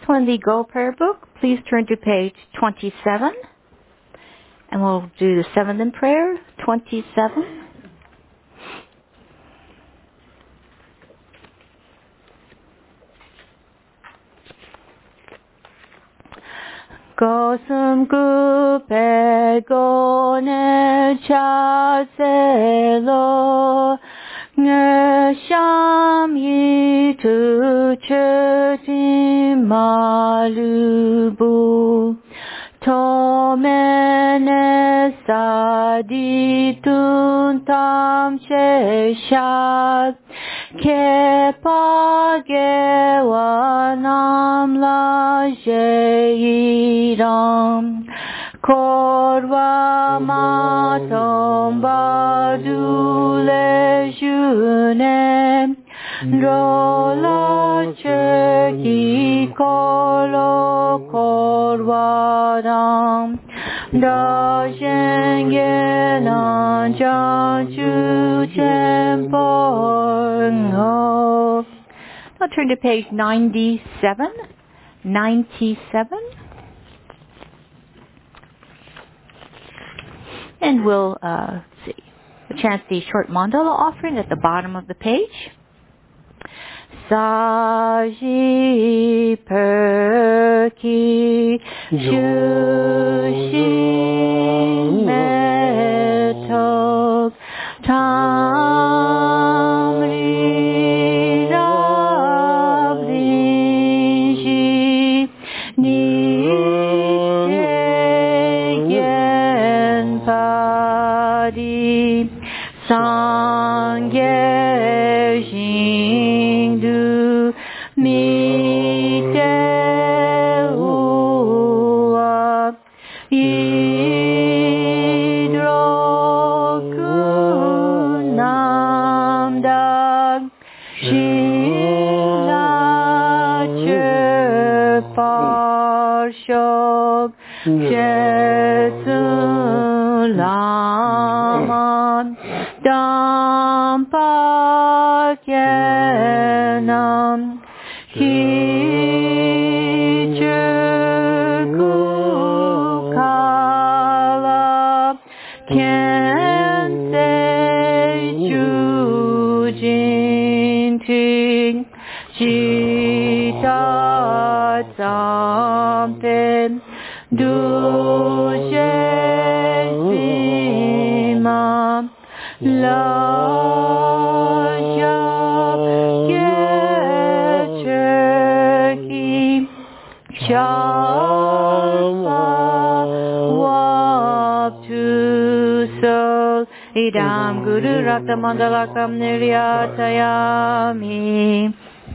one, the Go Prayer Book. Please turn to page 27. And we'll do the 7th in prayer, 27. Gosum gone chaselo ngesham yitu chetim malubu tomene saditun tam sheshad kepagewanam la jeiram korwa matom badule junem rola cheki kolo korwadam da jengenan janju tempo. I'll turn to page 97. 97. And we'll chant the short mandala offering at the bottom of the page. Saji perki jushi metop tamri ravrishi nishegen padi sangye jingdu miteua hidrokunamdag shilacher Jetulaman Dampakenam Kichukukala Kense Jujinting Jitatampen Dushesima La Yacheki Shama Waptusal Idam Guru Rakta Mandalakam Niryatayami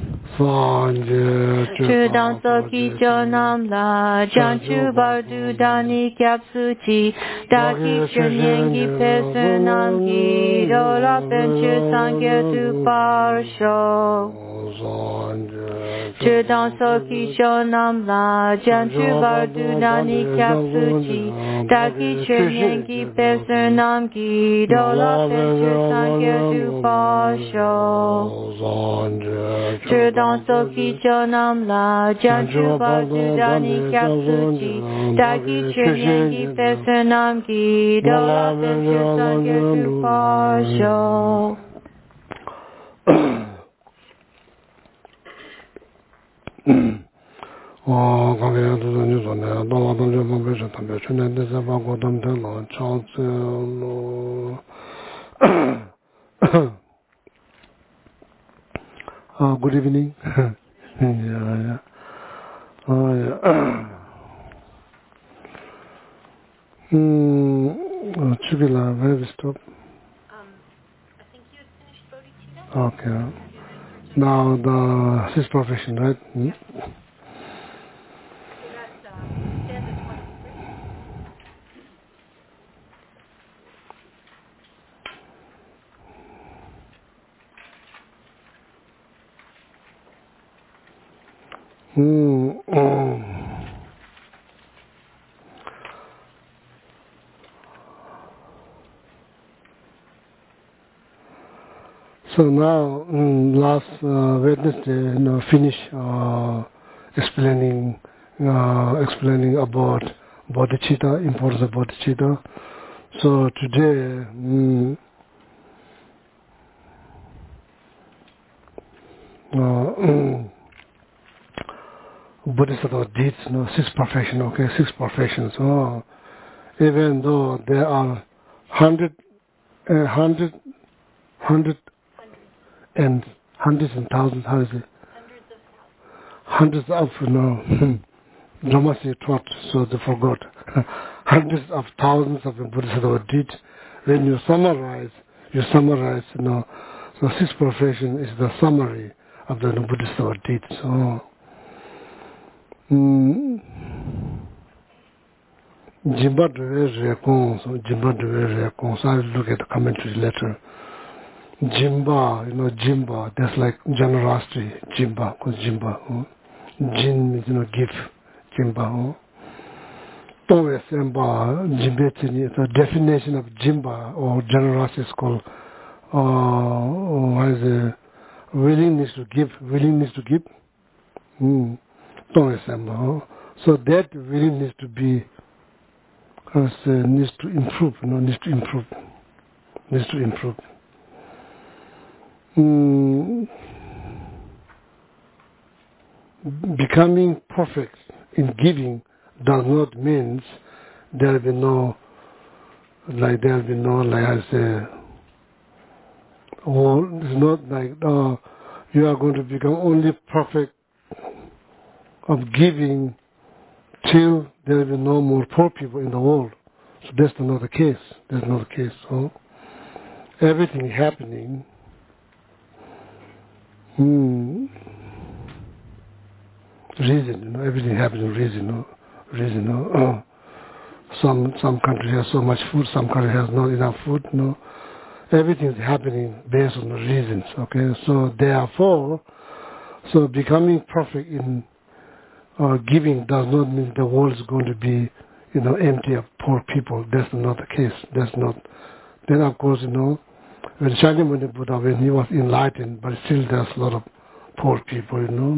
Chudam Soki Chonam La Janchu Bardu Dani Kyapsuchi Daki Chunyengi Pesunam Ki Dola Penchu Sangya Tu Parsho Chudam Soki Chonam La Janchu Bardu Dani Kyapsuchi Daki Chunyengi Pesunam Ki Dola Penchu Sangya Tu Parsho Chudam Soki Chonam La Janchu Bardu Dani Kyapsuchi Daki Chunyengi Pesunam Ki Dola Penchu Sangya Tu Parsho. Good evening. Chibila, where we stop? I think you had finished Bodhicitta. Okay. Now the sixth profession, right? Yeah. So that's stanza 23. So now, last Wednesday, finish explaining about bodhicitta, importance of bodhicitta. So today, Bodhisattva deeds, 6 perfections, okay, 6 perfections. Even though there are hundreds and thousands, how is it? Hundreds of, Dhammasya taught, so they forgot. Hundreds of thousands of Bodhisattva deeds. When you summarize, so 6 perfections is the summary of the Bodhisattva deeds. So, Jimba Dwe Rekong, so I look at the commentary letter. Jimba, Jimba, that's like generosity, Jimba, because Jimba. Jin means, give, Jimba. Towe Semba, Jimbetini, the definition of Jimba or generosity is called, willingness to give. Towe Semba. So that willingness to be, needs to improve. Becoming perfect in giving does not mean there will be no, like I say, it's not like you are going to become only perfect of giving till there will be no more poor people in the world. So that's not the case. So everything happening, reason, everything happening reason. Some countries have so much food, some countries has not enough food. Everything is happening based on the reasons. Okay, so therefore, becoming perfect in giving does not mean the world is going to be, empty of poor people. That's not the case. That's not. Then of course, when Shakyamuni Buddha, when he was enlightened, but still there's a lot of poor people,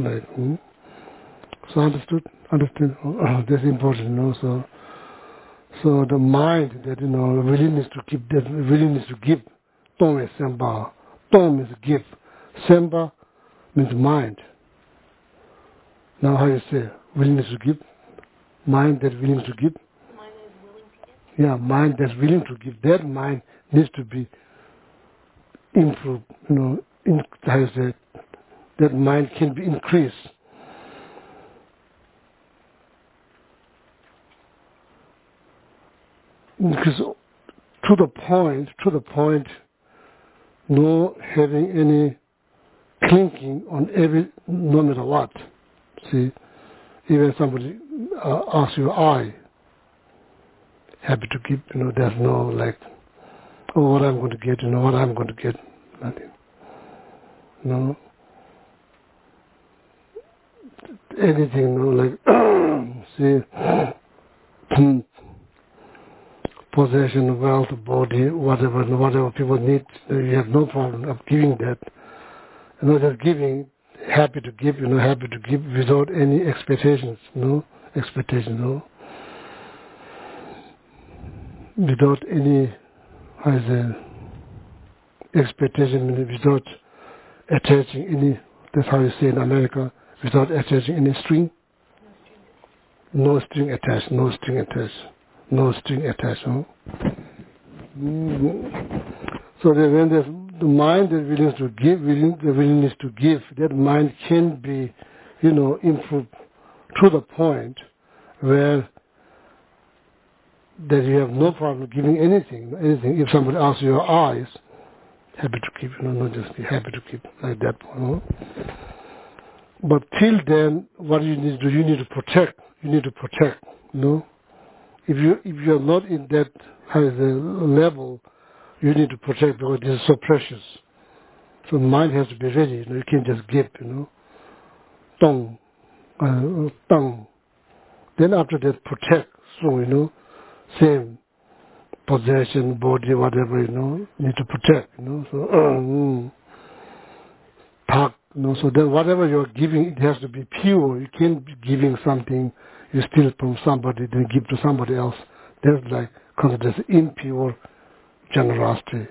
So understood. That's important, So the mind that, willingness to give, Tong is Semba. Tong means give. Semba means mind. Now how you say, willingness to give? Mind that's willing to give? Mind that is willing to give? Yeah, mind that's willing to give. That mind needs to be improved, how you say, that mind can be increased. Because to the point, no having any clinking on no matter what. See, even somebody asks you, I happy to give, there's no like, what I'm going to get, nothing. No. Anything, like, see, possession, wealth, body, whatever people need, you have no problem of giving that. Just giving, happy to give without any expectations, without any, expectation, without attaching any, that's how you say in America, without attaching any string. No string attached. So that when there's the mind that willingness to give, that mind can be, improved to the point where that you have no problem giving anything. If somebody asks your eyes, happy to keep, not just be happy to keep like that. But till then, what you need to do, you need to protect. If you're not in that level, you need to protect because this is so precious. So the mind has to be ready. You can't just give. Tongue. Then after that, protect. So same possession, body, whatever, need to protect. So talk, So then whatever you're giving, it has to be pure. You can't be giving something you steal from somebody, then give to somebody else. That's like considered as impure generosity,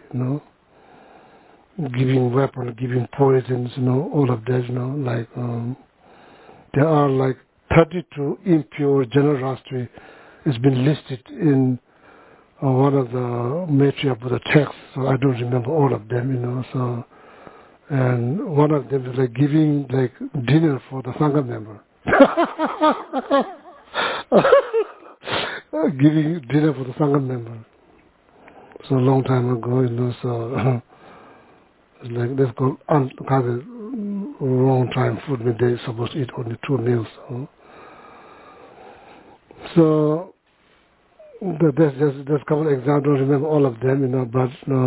Giving weapons, giving poisons, all of that, there are like 32 impure generosity. It's been listed in one of the matriarch of the text, so I don't remember all of them, so, and one of them is like giving like dinner for the Sangha member. Giving dinner for the Sangha member. So a long time ago, so it's like that's called kind of wrong time food when they're supposed to eat only 2 meals. So that's a couple of examples. I don't remember all of them, but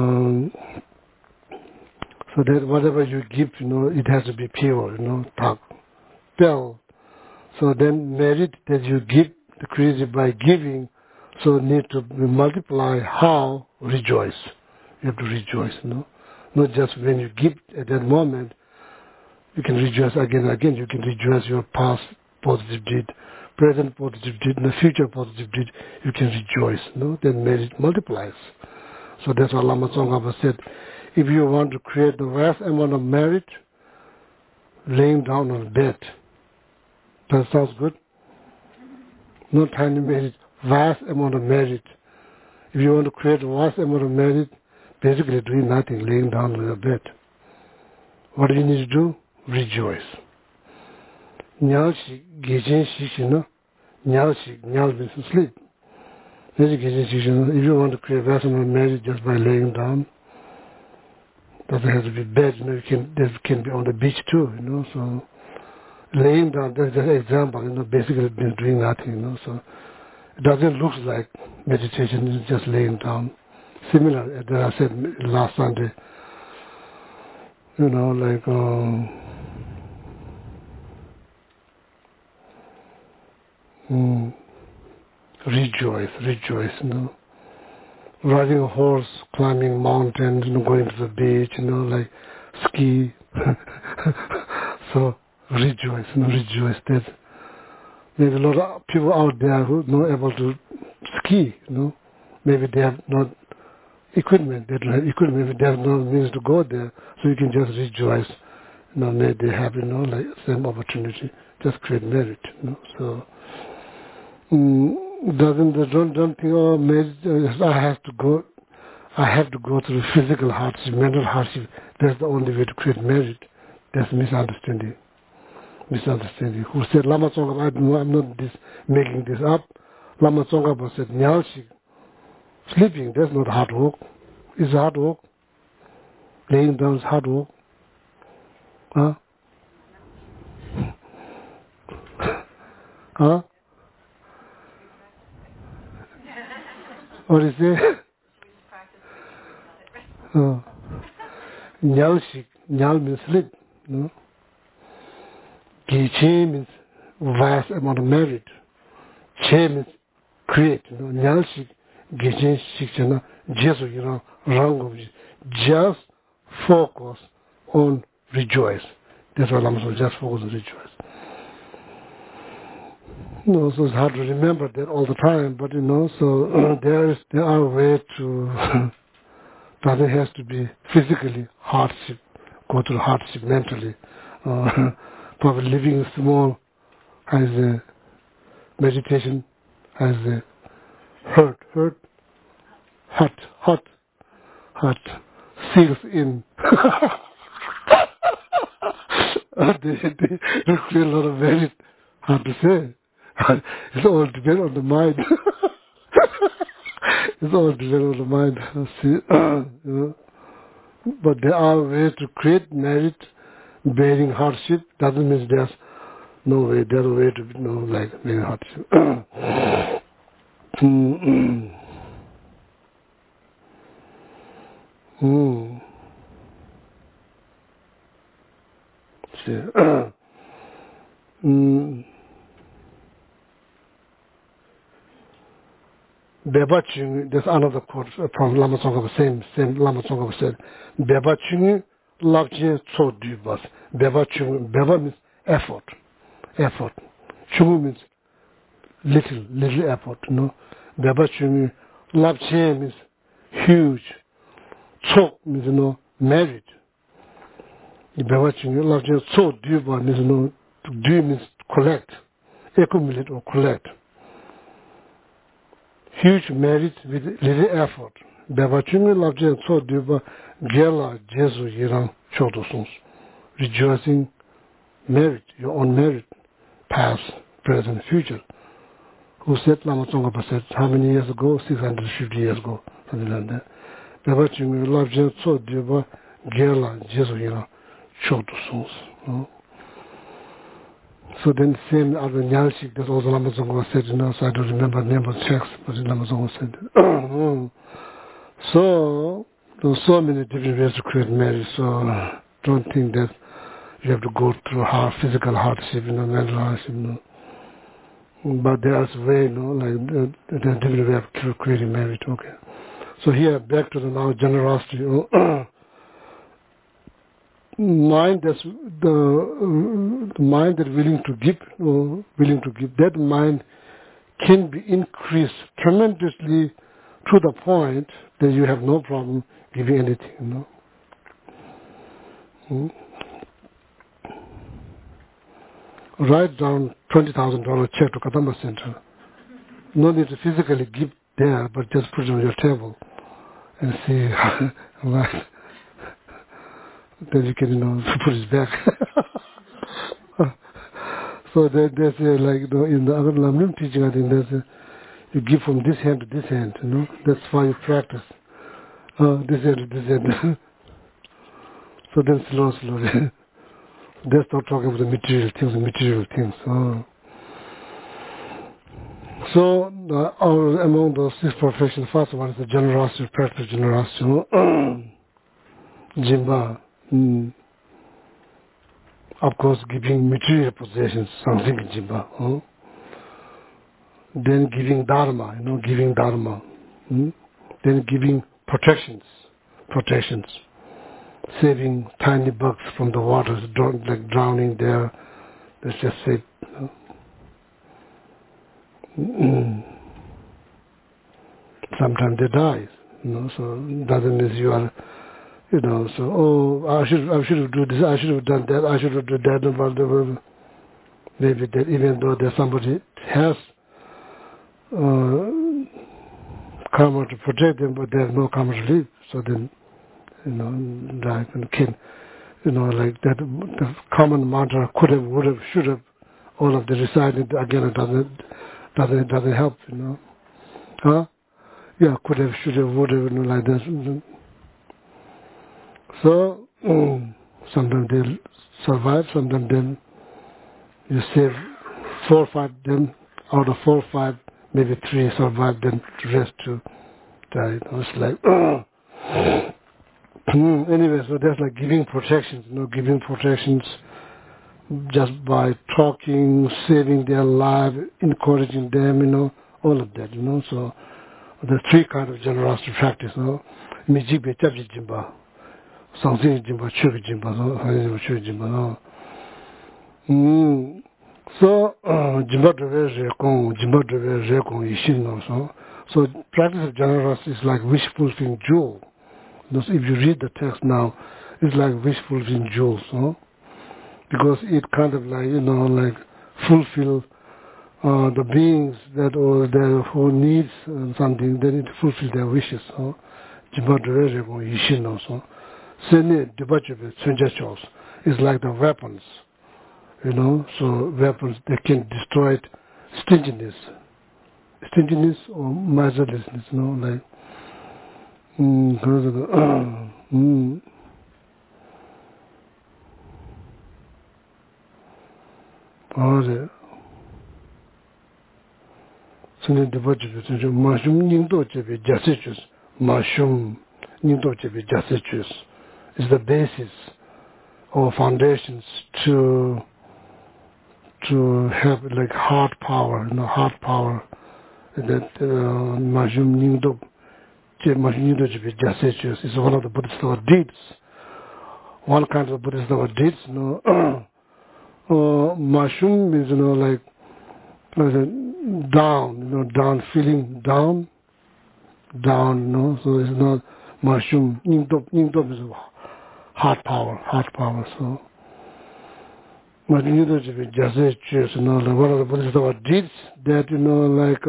so that whatever you give, it has to be pure, tak, tell. So then merit that you give the created by giving, so need to multiply how rejoice. You have to rejoice, Not just when you give at that moment, you can rejoice again and again. You can rejoice your past positive deed, present positive deed, and the future positive deed. You can rejoice, Then merit multiplies. So that's what Lama Tsongkhapa said. If you want to create the vast amount of merit, laying down on bed. That sounds good? Not tiny merit, vast amount of merit. If you want to create a vast amount of merit, basically doing nothing, laying down on your bed. What do you need to do? Rejoice. Nyalshi, gejin shishino, nyalshi, nyal means sleep. If you want to create vast amount of merit just by laying down, doesn't have to be bed, that can be on the beach too, so laying down, that's just an example, basically been doing nothing, so it doesn't look like meditation, it's just laying down. Similar, as I said last Sunday, like, rejoice, Riding a horse, climbing mountains, going to the beach, like ski. So rejoice, That there's a lot of people out there who are not able to ski, Maybe they have not equipment. They don't have equipment. Maybe they have no means to go there. So you can just rejoice, Maybe they have, like same opportunity. Just create merit, So. Don't think, I have to go through physical hardship, mental hardship. That's the only way to create merit. That's misunderstanding. Who said Lama Tsongkhapa? I'm not making this up. Lama Tsongkhapa said Nyalshik. Sleeping, that's not hard work. It's hard work. Laying down is hard work. Huh? Huh? What is it? Nyalshik. Nyal means sleep. Giche means vast amount of merit. Che means create. Nyalshik. Giche shikchana. Jesu, rango. Just focus on rejoice. That's what I'm saying. Just focus on rejoice. So it's hard to remember that all the time, but so there are ways to. Doesn't have to be physically hardship, go through hardship mentally. Probably living small as a meditation, as a hot, seals in. They create a lot of merit. Hard to say. It's all depends on the mind. It's all depends on the mind. But there are ways to create merit, bearing hardship. Doesn't mean there's no way. There's a way to like bearing hardship. Beba Chung, there's another quote from Lama Tsongkhapa, same Lama Tsongkhapa said, Beba Chung labje so du bas. Beba chungu, beba means effort. Chungu means little effort, Beba chungu, labje means huge. So means, merit. Beba chungu, labje so du bas means, to do means collect, accumulate or collect. Huge merit with little effort. Beba chungu labje so du bas, gela Jesu yirang chodosons. Rejoicing merit, your own merit, past, present, future. Who said Lama Tsongkhapa said how many years ago? 650 years ago, something like that. Beba chungu labje so du bas, gela Jesu yirang chodosons. So then same other Nyalshik, that's also Lama Tsongkhapa said, so I don't remember the name of texts, but Lama Tsongkhapa said. So there's so many different ways to create marriage, so don't think that you have to go through physical hardship, mental hardship, But there's a way, like there's different way of creating marriage, okay. So here, back to the now generosity, mind that's the mind that willing to give, that mind can be increased tremendously to the point that you have no problem giving anything, Write down $20,000 check to Kadamba Center. No need to physically give there, but just put it on your table and see right. Then you can, put it back. So there's like in the other Lamrim teaching, I think there's you give from this hand to this hand, That's why you practice. This hand to this hand. So then slowly. That's not talking about the material things. So among those 6 perfections, first one is the generosity, practice generosity. Jimba. Of course, giving material possessions, something in Jimba. Then giving dharma, Then giving protections. Saving tiny bugs from the waters, like drowning there. Let's just say, sometimes they die, So doesn't mean you are, so I should have done this, I should have done that, I should have done that, maybe that even though there's somebody has karma to protect them, but there's no karma to live, so then. Like like that, the common mantra could have, would have, should have, all of the recited again. It doesn't help, Yeah, could have, should have, would have, like that. So sometimes they'll survive, sometimes then you save 4 or 5. Then out of 4 or 5, maybe 3 survive. Then the rest to die. It's like. Anyway, so that's like giving protections, giving protections just by talking, saving their life, encouraging them, all of that, So there's 3 kinds of generosity practice, Mijigbe Chabji Jimba, Sangzini Jimba, Chubi Jimba, Chubi Jimba, So Jimba Dreve Rekong, Yishin, so practice of generosity is like wish fulfilling jewel. If you read the text now, it's like wish fulfilling jewels, Because it kind of like, like fulfill the beings that who needs something, then it fulfills their wishes, It's like the weapons, so weapons, they can destroy stinginess or miserliness, like is the basis or foundations to have like heart power, that is one of the Buddhist deeds one kind of Bodhisattva deeds, mushroom means, like down, down, feeling down, so it's not mushroom. Nyingtop is heart power, so. But you know, just like one of the Bodhisattva deeds that, like,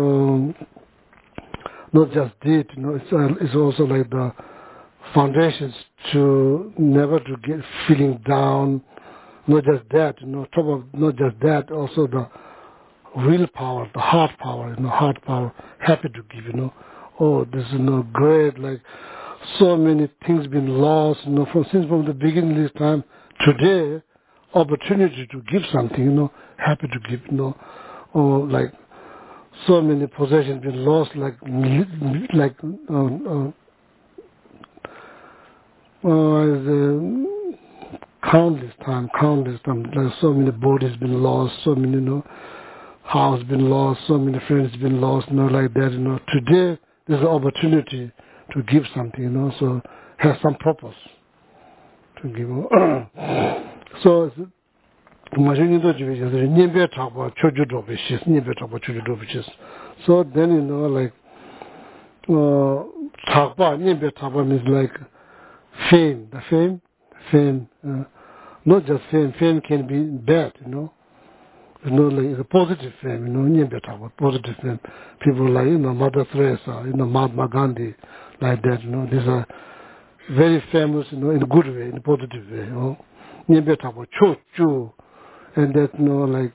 not just deed, it's also like the foundations to never to get feeling down. Not just that, top of not just that, also the willpower, the heart power, happy to give, this is great, like so many things been lost, from the beginning of this time. Today, opportunity to give something, happy to give, or like so many possessions been lost, countless time, like so many bodies been lost, so many, house been lost, so many friends been lost, like that, Today, there's an opportunity to give something, so has some purpose to give. So, so then, like, Thakpa means like fame, fame, not just fame can be bad, like it's a positive fame, positive fame. People like, Mother Teresa, Mahatma Gandhi, like that, these are very famous, in a good way, in a positive way, Chu, and that, like,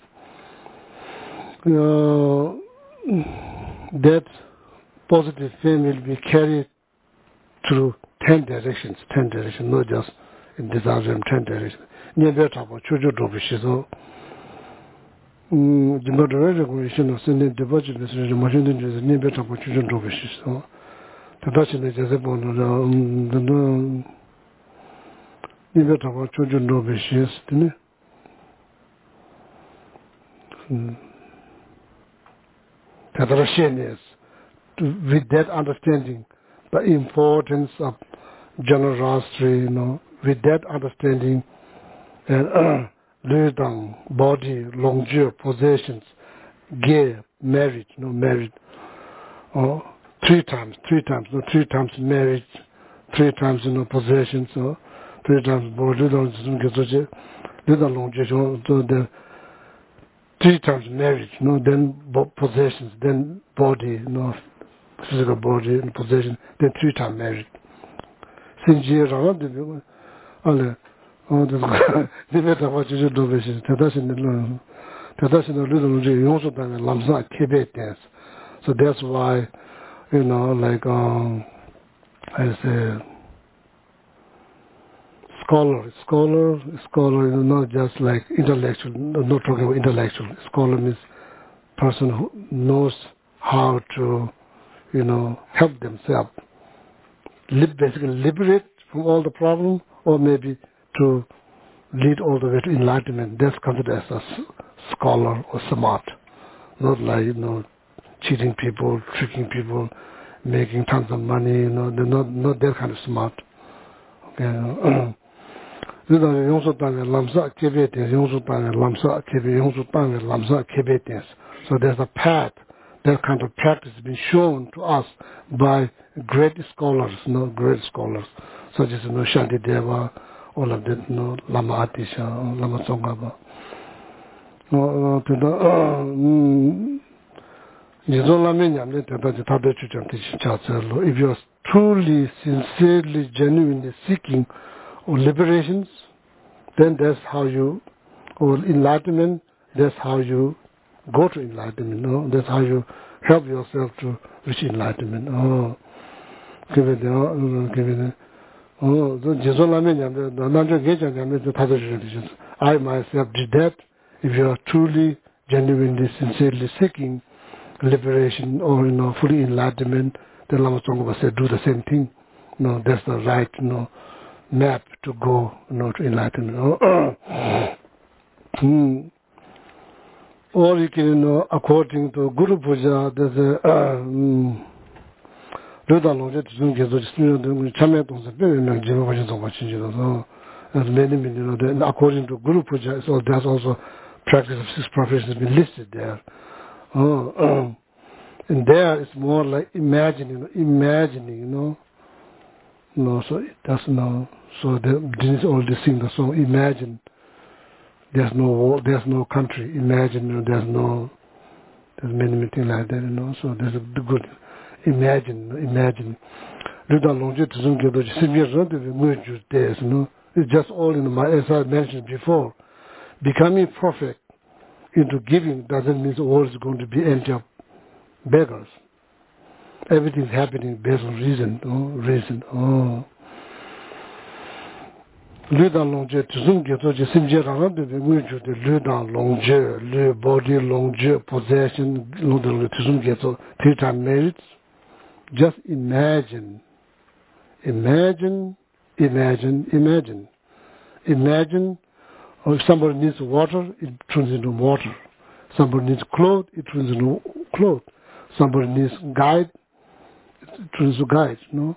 that positive fame will be carried through 10 directions, not just in disaster, 10 directions. The moderation of sending the budget is the machine is near better for children to wish. So, the Dutch is a bond, the near better for children to wish, didn't it? With that understanding, the importance of generosity, with that understanding, and body, longevity, possessions, gear, marriage, or three times, marriage, 3 times, possessions, or 3 times body, the 3 times marriage, then possessions, then body, physical body and possession, then 3 times marriage. Since years around, they better what you do with it. That's in the little you also done a lamsa kebe dance. So that's why, like, I say, scholar, not just like intellectual, not talking about intellectual. Scholar means person who knows how to, help themselves, basically liberate from all the problems, or maybe to lead all the way to enlightenment. That's considered as a scholar or smart. Not like, cheating people, tricking people, making tons of money, they're not that kind of smart. Okay. So there's a path, that kind of practice has been shown to us by great scholars, great scholars, such as Shantideva, all of that, Lama Atisha, Lama Tsongkhapa. If you are truly, sincerely, genuinely seeking liberations, then that's how you, or enlightenment, that's how you go to enlightenment, that's how you help yourself to reach enlightenment. I myself did that. If you are truly, genuinely, sincerely seeking liberation or, fully enlightenment, then Lama Tsongkhapa said, do the same thing. That's the right, map to go, to enlightenment. Or you can, according to Guru Puja, there's a There's many, then according to Guru Puja, so there's also practice of 6 professions been listed there. And there it's more like imagining, so that's so these all they sing the song, imagine. There's no war, there's no country. Imagine, there's many things like that, so there's a good imagine. It's just all in my, as I mentioned before. Becoming perfect into giving doesn't mean the world is going to be empty of beggars. Everything's happening based on reason. Le dans l'ongé, tu zoom que toi, je sais bien dans de le dans l'ongé, le body l'ongé, possession, le tu zoom que toi, 3 times merits. Just imagine. Imagine, if somebody needs water, it turns into water. Somebody needs clothes, it turns into clothes. Somebody needs guide, it turns into guide,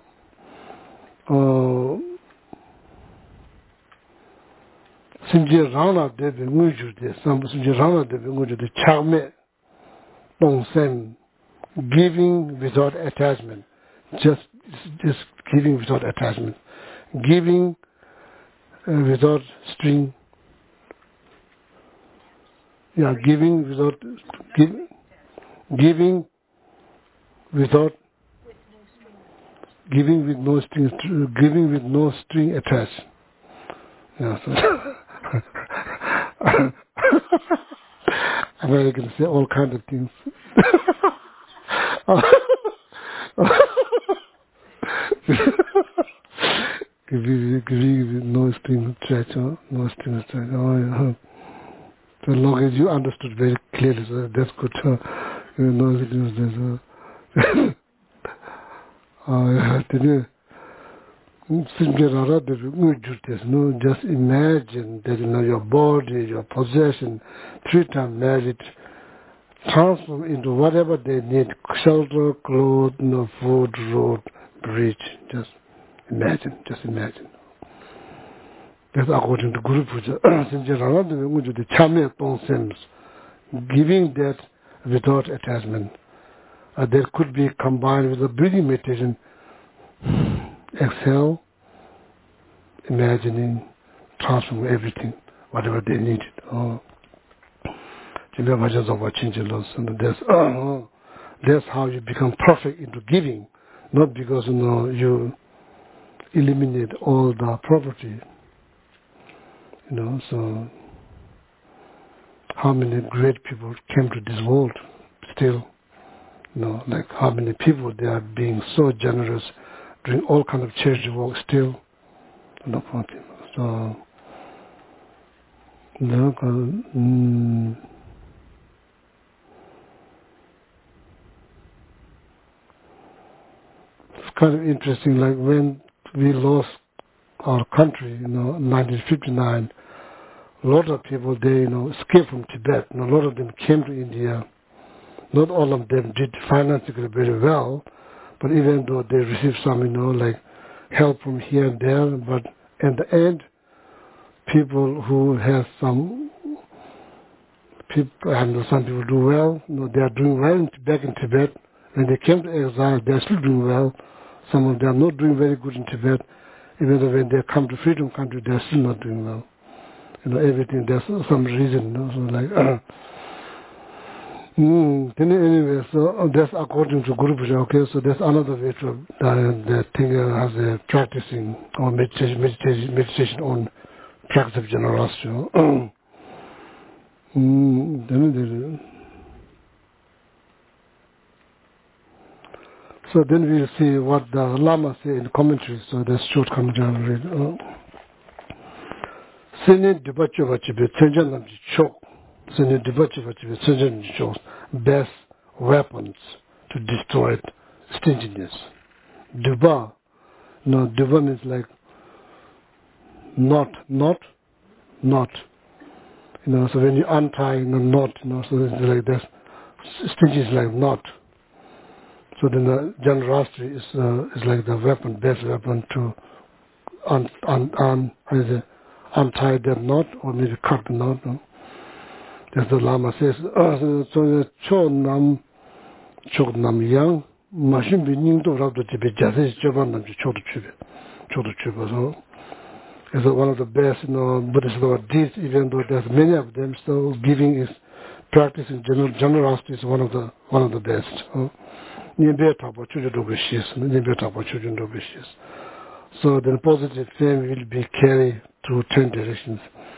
Simje Rana debe nguju de, Simje Rana debe nguju de chame, Sem, giving without attachment. Just giving without attachment. Giving without string. Yeah, giving without giving without giving with no string attached. Yeah, so Americans say all kinds of things. Giving with no string attached, no string attached. Oh, yeah. So long as you understood very clearly, so that's good. Just imagine that your body, your possession, 3 times merit, transform into whatever they need: shelter, clothes, food, road, bridge. Just imagine. That's according to Guru Puja. Giving that without attachment. That could be combined with a breathing meditation. Exhale, imagining, transform everything, whatever they needed. That's how you become perfect into giving, not because you eliminate all the property. So how many great people came to this world still, like how many people they are being so generous, doing all kinds of charity work still, no problem. So, it's kind of interesting, like when we lost our country, 1959, a lot of people, they, escaped from Tibet. A lot of them came to India. Not all of them did financially very well, but even though they received some, like help from here and there, but at the end, people who have some people do well. They are doing well back in Tibet. When they came to exile, they are still doing well. Some of them are not doing very good in Tibet. Even though when they come to freedom country, they are still not doing well. Everything, there's some reason. So like, anyway, so that's according to Guru Puja. Okay, so that's another way to the thing has a practicing or meditation on practice of generosity. So then we'll see what the Lama say in commentary. So that's short commentary I'll read. Sene Dubachi Vachibe, Tenjan Namji Chok. Sene Dubachi Vachibe, Tenjan Namji Chok. Best weapons to destroy stinginess. Duba. Duba means like not. So when you untie the knot, so it's like this. Stingy is like knot. So then the generosity is like the weapon, best weapon to untie that knot or maybe cut the knot. No? As the Lama says, so the cho nam chok nam yang machine be ning to rab to be just joban nam cho to chube. So is one of the best, Buddhist deeds, even though there's many of them. So giving is practicing generosity is one of the best. So the positive flame will be carried through 10 directions.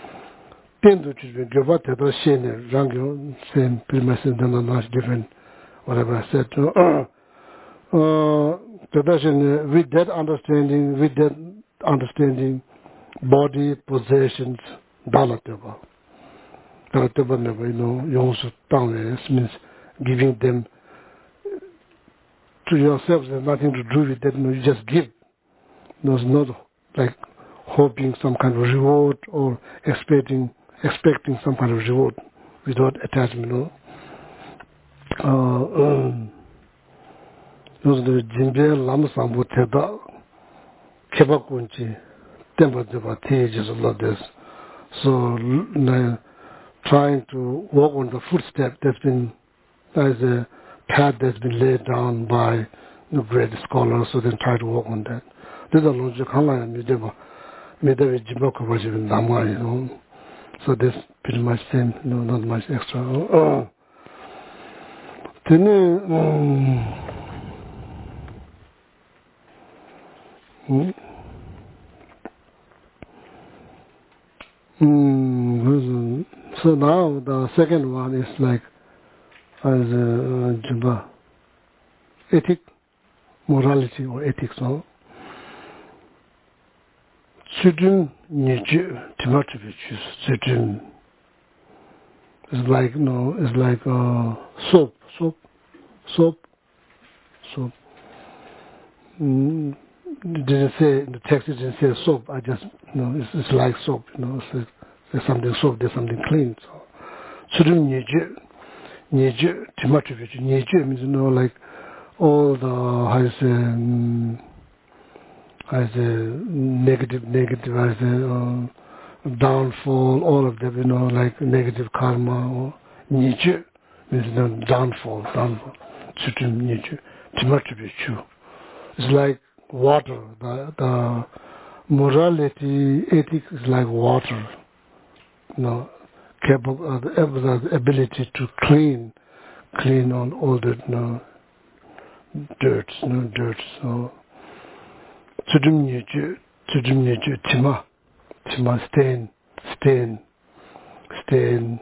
Same pretty much different whatever I said. With that understanding, body possessions, dalateba. Dalateba never, yongsu tangles means giving them to yourselves. There's nothing to do with that. You just give. There's not like hoping some kind of reward or expecting some kind of reward without attachment. Those the Jinbe Lam Sambu Teda Kebakunchi Temple Deba Tejas of this. So trying to walk on the footstep that's been as a path that's been laid down by the great scholars, so then try to walk on that. This is a logic online Middavi Jiboka was even Namwa, So this pretty much same, not much extra. So now the second one is like as ethic, morality or ethics. No? Children need Timotheus. Children is like soap. Didn't say in the text. It didn't say soap. I just it's like soap. There's something soap. There's something clean. So children need Timotheus. Need means like all the as a negative, as a downfall, all of them, like negative karma or niche means downfall. Certain niche, Timachibichu. It's like water. The morality, ethics is like water. Capable the ability to clean on all the dirt. So. Tima stain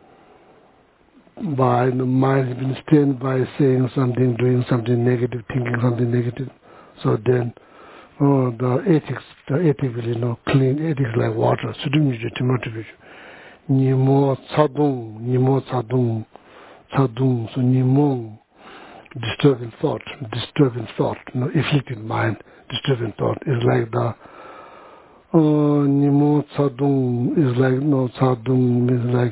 by the mind has been stained by saying something, doing something negative, thinking something negative. So then the ethics will clean. Ethics like water. Nimo sadung, so nimo disturbing thought, afflicted mind. Disturbing thought is like the Nimo Tsadung is like Tsadung is like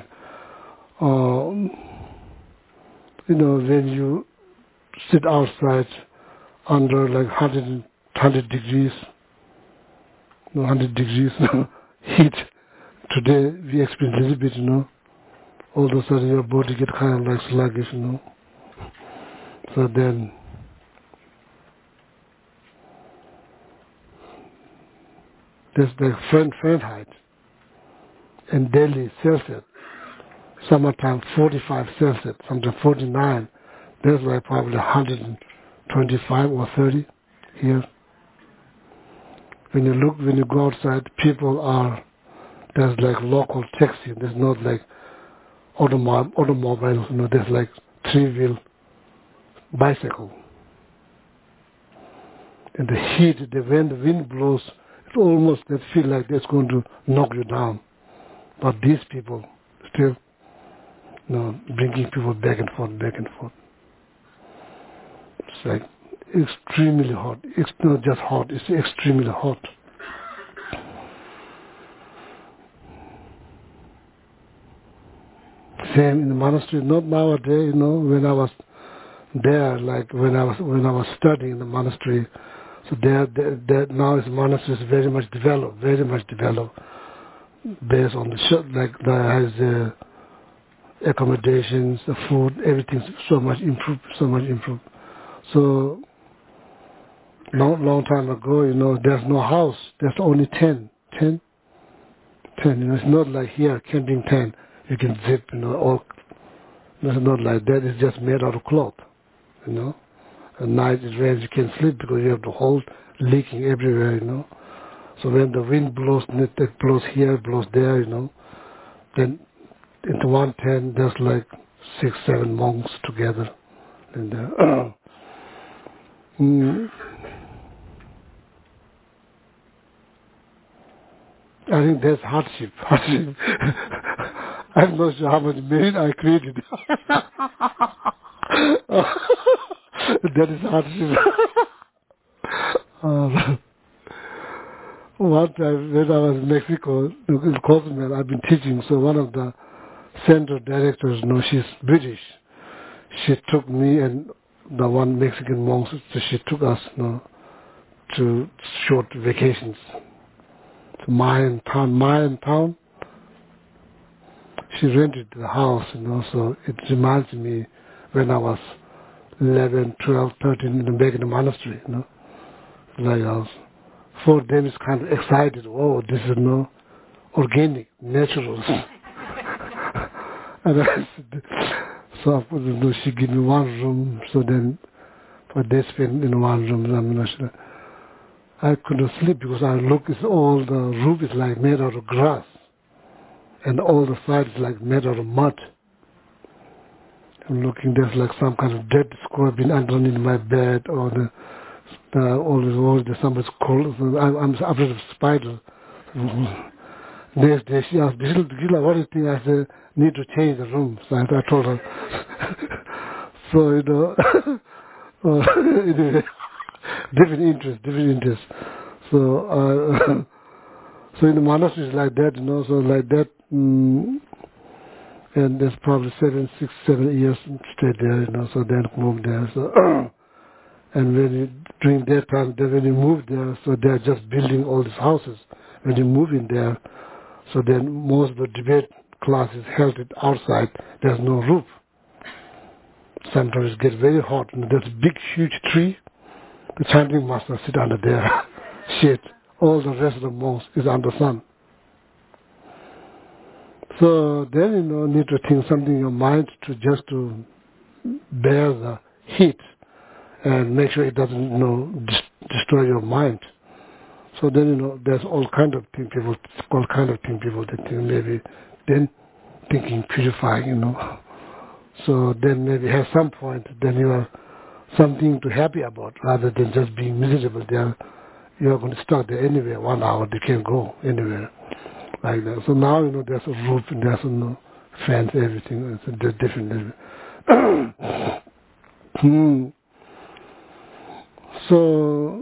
when you sit outside under like 100 degrees 100 degrees heat. Today we experience a little bit, all of a sudden your body get kind of like sluggish, So then there's the Fahrenheit and Delhi Celsius. Summertime 45 Celsius, sometimes 49. There's like probably 125 or 30 here. When you go outside, there's like local taxi. There's not like automobiles. There's like three-wheel bicycle. And the heat, when the wind blows, it almost they feel like it's going to knock you down. But these people still, bringing people back and forth. It's like extremely hot. It's not just hot, it's extremely hot. Same in the monastery, not nowadays, when I was there, like when I was studying in the monastery. So there now the monastery is very much developed. based on the like there has the accommodations, the food, everything's so much improved. So long time ago, there's no house. There's only 10. It's not like here, camping tent. You can zip, or it's not like that. It's just made out of cloth, At night it rains, you can't sleep because you have the hole leaking everywhere, So when the wind blows, it blows here, blows there, then into one tent there's like 6-7 monks together. And I think that's hardship. I'm not sure how much merit I created. That is hardship. One time when I was in Mexico, in Cozumel, I've been teaching, so one of the center directors, she's British. She took me and the one Mexican monk, so she took us, to short vacations. To Mayan town. She rented the house, so it reminds me when I was 11, 12, 13 in the Megan monastery, Like I was, for them it's kind of excited. Oh, this is organic, natural. And so she gave me one room, so then for they spent in one room, I couldn't sleep because I look, all the roof is like made out of grass. And all the sides like made out of mud. I'm looking, there's like some kind of dead squirrel been underneath my bed, or there's somebody's cold. So I'm afraid of spiders. Next day she asked, Gila, what do you think? I said, need to change the room. So I told her. So, anyway, different interest. So, so in the monastery it's like that, so like that, and there's probably 7 years stayed there, so then moved there. So, and during that time, when you move there, so they're just building all these houses. When you move in there, so then most of the debate classes held it outside. There's no roof. Sometimes it gets very hot, and there's a big, huge tree. The chanting master sit under there, shade. All the rest of the monks is under sun. So then, need to think something in your mind to bear the heat and make sure it doesn't, destroy your mind. So then, there's all kind of thing people that think maybe then thinking purifying, So then maybe at some point, then you are something to happy about rather than just being miserable there. You are going to start there anywhere, 1 hour, they can't go anywhere like that. So now, there's a roof and there's fans, everything. It's a different. So,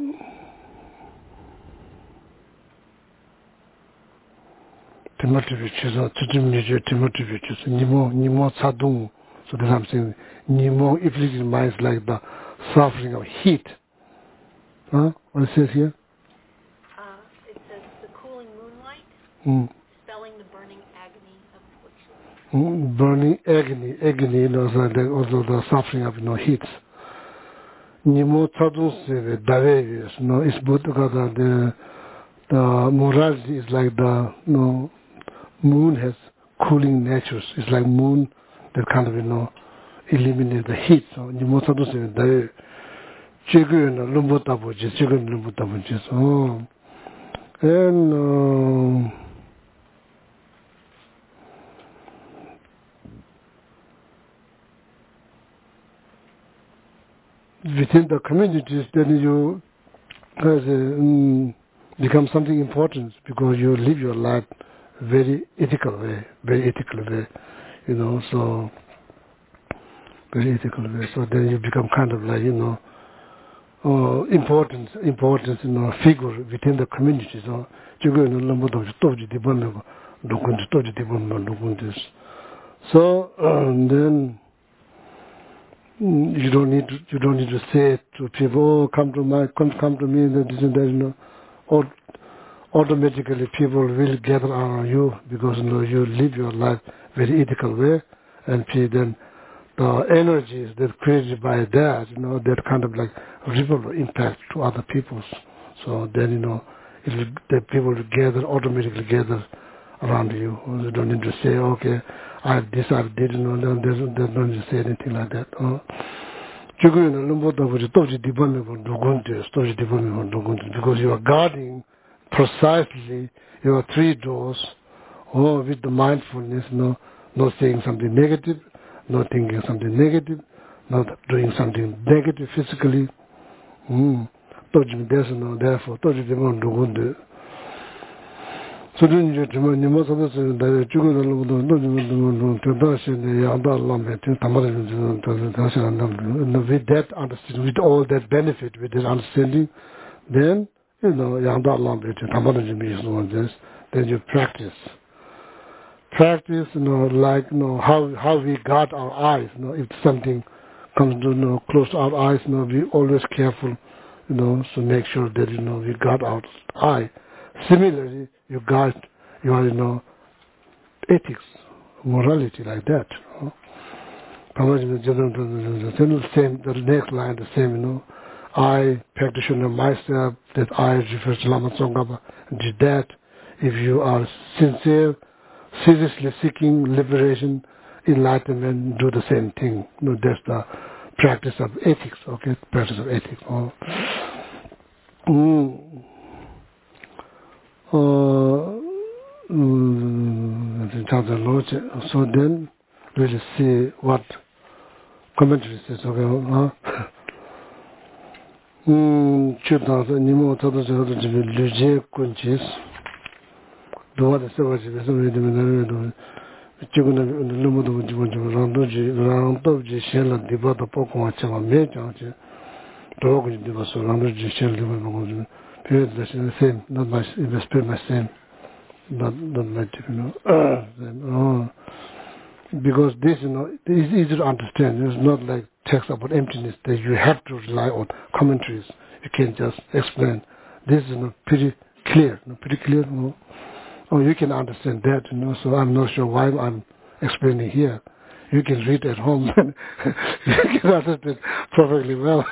Nimo Sadung. So that's what I'm saying. Nimo afflicted minds like the suffering of heat. Huh? What it says here? It says the cooling moonlight, spelling the burning agony of affliction. Burning agony, also the suffering of heat. Nimo Sadung se davevis, it's both the morality is like the moon has cooling natures. It's like moon that kind of eliminate the heat. So Nimo Sadung se davevis. Chicken lumbutabuches. Oh, and within the communities, then you become something important because you live your life very ethical way, So very ethical way. So then you become kind of like importance, figure within the community. So so then you don't need to say to people, oh, come to me, this and that, automatically people will gather around you because you live your life very ethical way, and then the energies that created by that, that kind of like ripple impact to other peoples. So then the people will automatically gather around you. You don't need to say, okay, I have this, I did, there's no need to say anything like that. Because you are guarding precisely your 3 doors, with the mindfulness, no saying something negative, not thinking something negative, not doing something negative physically. Therefore, so then you must understand that you with that understanding, with all that benefit, with that understanding, then then you practice. Practice, like how we guard our eyes. If something comes to close to our eyes, we always careful, so make sure that we guard our eye. Similarly, you guard your ethics, morality, like that. The same, the next line, the same. I practitioner myself, that I refers to Lama Tsongkhapa, did that. If you are sincere, seriously seeking liberation, enlightenment, do the same thing. That's the practice of ethics, okay? Practice of ethics. So then, we'll see what commentary says, okay? Nimo Tato Luje Kunchis. Do what the service is already Chiguna Lumudu Randoji Shell and Diva the Pokemon Chama Major Dog in Diva so Randoji Shell Diva. That's the same, not my investment, my same, not my because this, this is easy to understand. It's not like text about emptiness that you have to rely on commentaries. You can't just explain. This is pretty clear. Oh, you can understand that, so I'm not sure why I'm explaining here. You can read at home and you can understand perfectly well.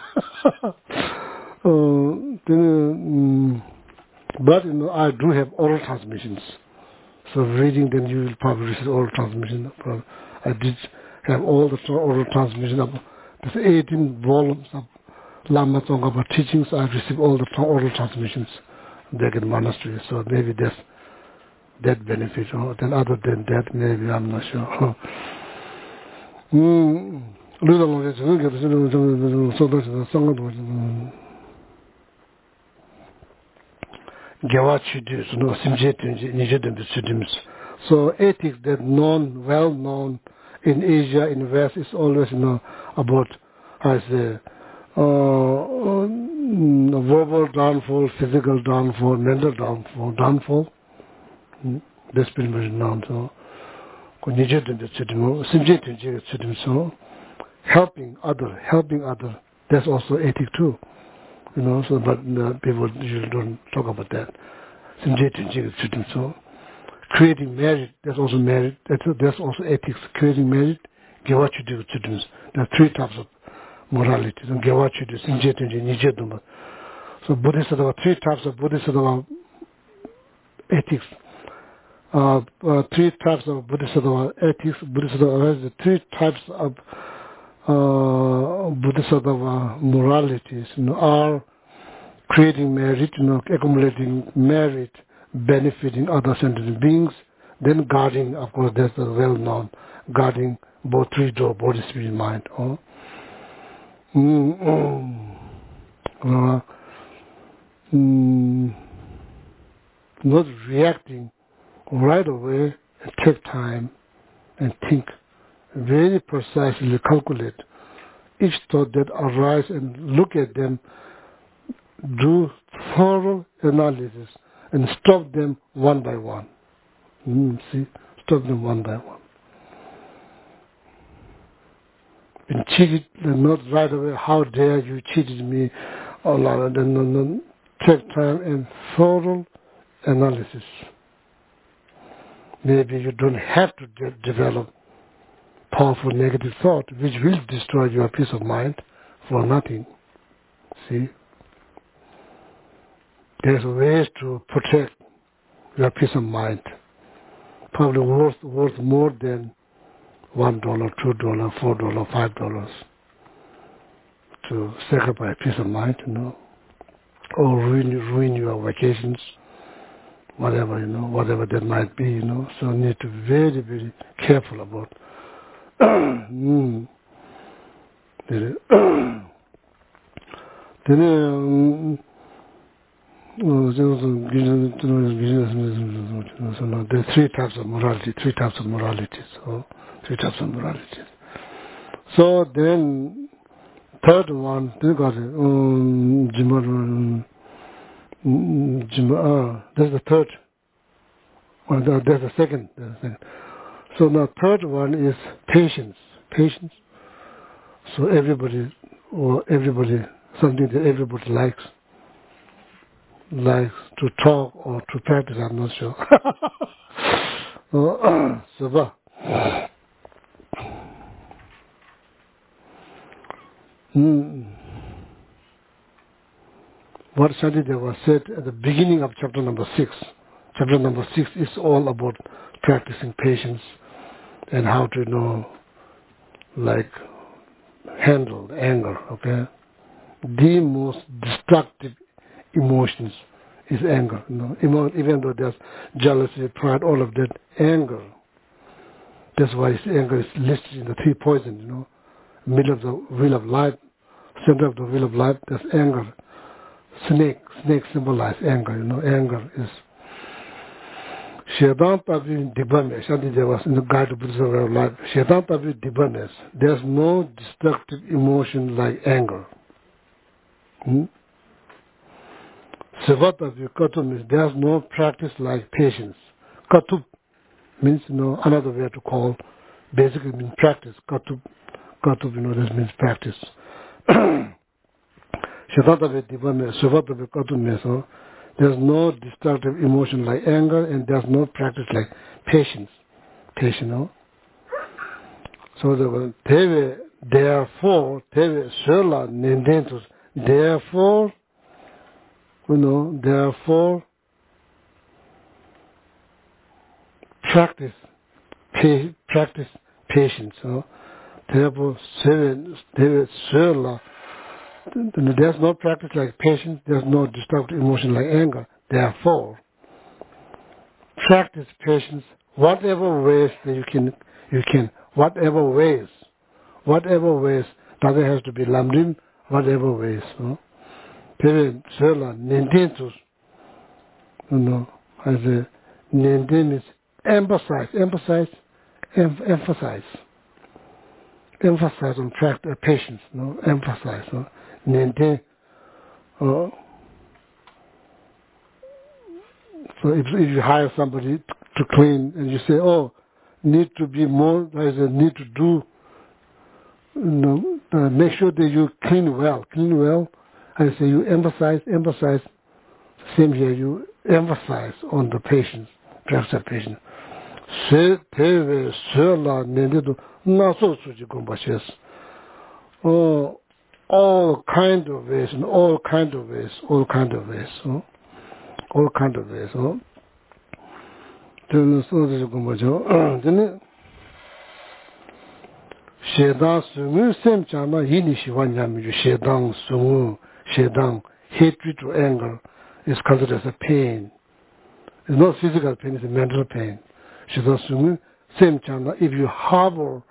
But, I do have oral transmissions. So reading, then you will probably receive oral transmission. I did have all the oral transmission of there's 18 volumes of Lama Tsongkhapa teachings. I received all the oral transmissions back in the monastery. So maybe that's that benefit. Then other than that, maybe I'm not sure. So ethics that well known in Asia, in West, is always about, I say, verbal downfall, physical downfall, mental downfall. That's pretty much known. So helping other, that's also ethic too. So but people usually don't talk about that. So creating merit, that's also merit. That's also ethics. Creating merit, get what you do. There are 3 types of morality. Get what you do. So Buddhists are 3 types of Buddhism ethics. 3 types of Buddhism ethics. Buddhism has the 3 types of Buddhism moralities are creating merit, accumulating merit, benefiting other sentient beings, then guarding, of course, that's well known, guarding both 3 doors, body, spirit, mind. Not reacting right away, and take time and think, very precisely calculate each thought that arises and look at them, do thorough analysis and stop them one by one. Stop them one by one. And cheat it, not right away, how dare you cheated me, or then take time and thorough analysis. Maybe you don't have to develop powerful negative thought, which will destroy your peace of mind for nothing. See? There's ways to protect your peace of mind. Probably worth more than $1, $2, $4, $5 to sacrifice peace of mind, or ruin your vacations, whatever, whatever that might be, So you need to be very, very careful about. There are three types of morality. So then, third one, they got it. There's the third. There's the second. So now, third one is patience. Patience. So everybody, something that everybody likes to talk or to practice, I'm not sure. What Shantideva said at the beginning of chapter number 6. Chapter number 6 is all about practicing patience and how to, handle anger, okay? The most destructive emotions is anger, even though there's jealousy, pride, all of that, anger. That's why anger is listed in the three poisons, middle of the wheel of life, center of the wheel of life, there's anger. Snake symbolize anger, anger is Shaitan Tavi Dibanes, Shantideva in the guide to Buddhism way of life. Shaitan Tavi Dibanes, there's no destructive emotion like anger. Sevatavi Katum is there's no practice like patience. Katub means, another way to call, basically means practice. Katub, this means practice. Shaitan Dibanes, Sevatavi Katum, there's no destructive emotion like anger, and there's no practice like patience. So therefore, therefore, practice patience. Therefore, there's no practice like patience, there's no destructive emotion like anger. Therefore, practice patience whatever ways that you can, whatever ways, doesn't have to be lamdim, whatever ways. As a nenden is emphasize on practice, patience, emphasize, nenden. So if you hire somebody to clean and you say, need to be more, need to do, make sure that you clean well. I say you emphasize, same here, you emphasize on the patience, practice of patience. All kind of ways. Shedang sungu sem chama yini shiwanyam yu shedang sungu, hatred to anger is considered as a pain. It's not physical pain, it's a mental pain. Shedang sungu sem chama, if you harbor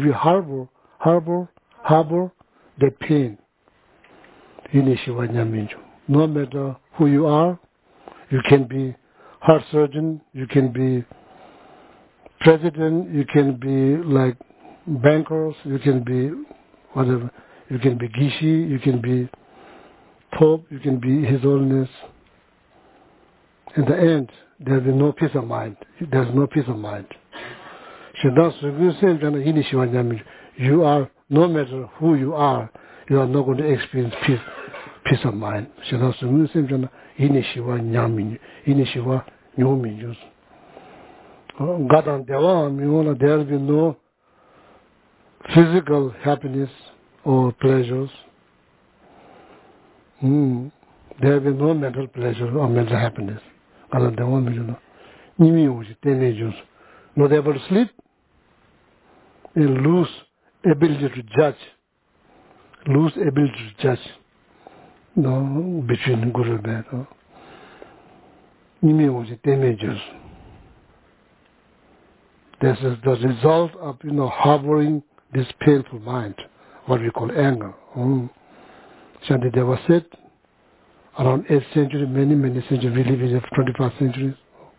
that pain, yini shiwanyam yu. No matter who you are, you can be heart surgeon, you can be president, you can be like bankers, you can be whatever, you can be Gishi, you can be Pope, you can be His Holiness. In the end, there will be no peace of mind. There's no peace of mind. You are, no matter who you are not going to experience peace of mind. Shada Sumu Simjana, Inishiwa Nyami, Inishiwa Nyumi. God on Dewa, there will be no physical happiness or pleasures. There will be no mental pleasure or mental happiness. God on Dewa, not able to sleep, and lose ability to judge. Lose ability to judge. No, between good and bad. Damages. This is the result of harboring this painful mind, what we call anger. Shantideva said, around 8th century, many centuries, we live in the 21st century.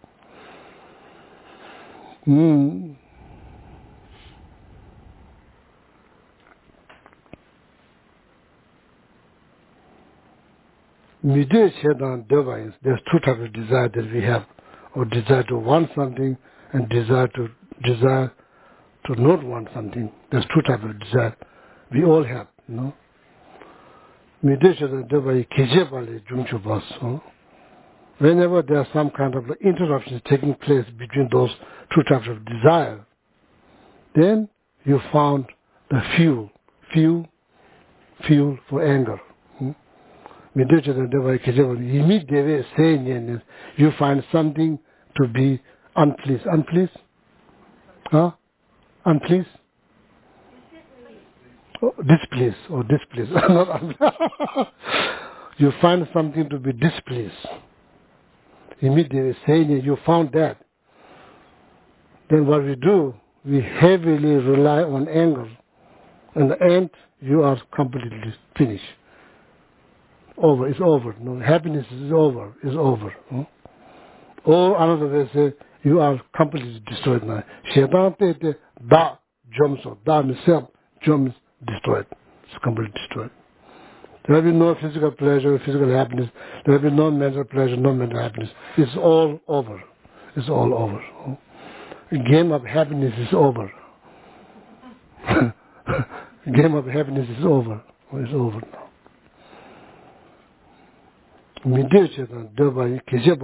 There's two types of desire that we have, or desire to want something and desire to not want something. There's two types of desire we all have, Whenever there are some kind of interruptions taking place between those two types of desire, then you found the fuel for anger. Immediately saying you find something to be unpleased. Unpleased? Displeased. You find something to be displeased. Immediately saying you found that. Then what we do, we heavily rely on anger. In the end, you are completely finished. It's over. No, happiness is over. Or another way say, you are completely destroyed now. Shaitan da jomso, da himself, jom is destroyed. It's completely destroyed. There will be no physical pleasure, physical happiness. There will be no mental pleasure, no mental happiness. It's all over. The game of happiness is over. Game of happiness is over. It's over now. Immediately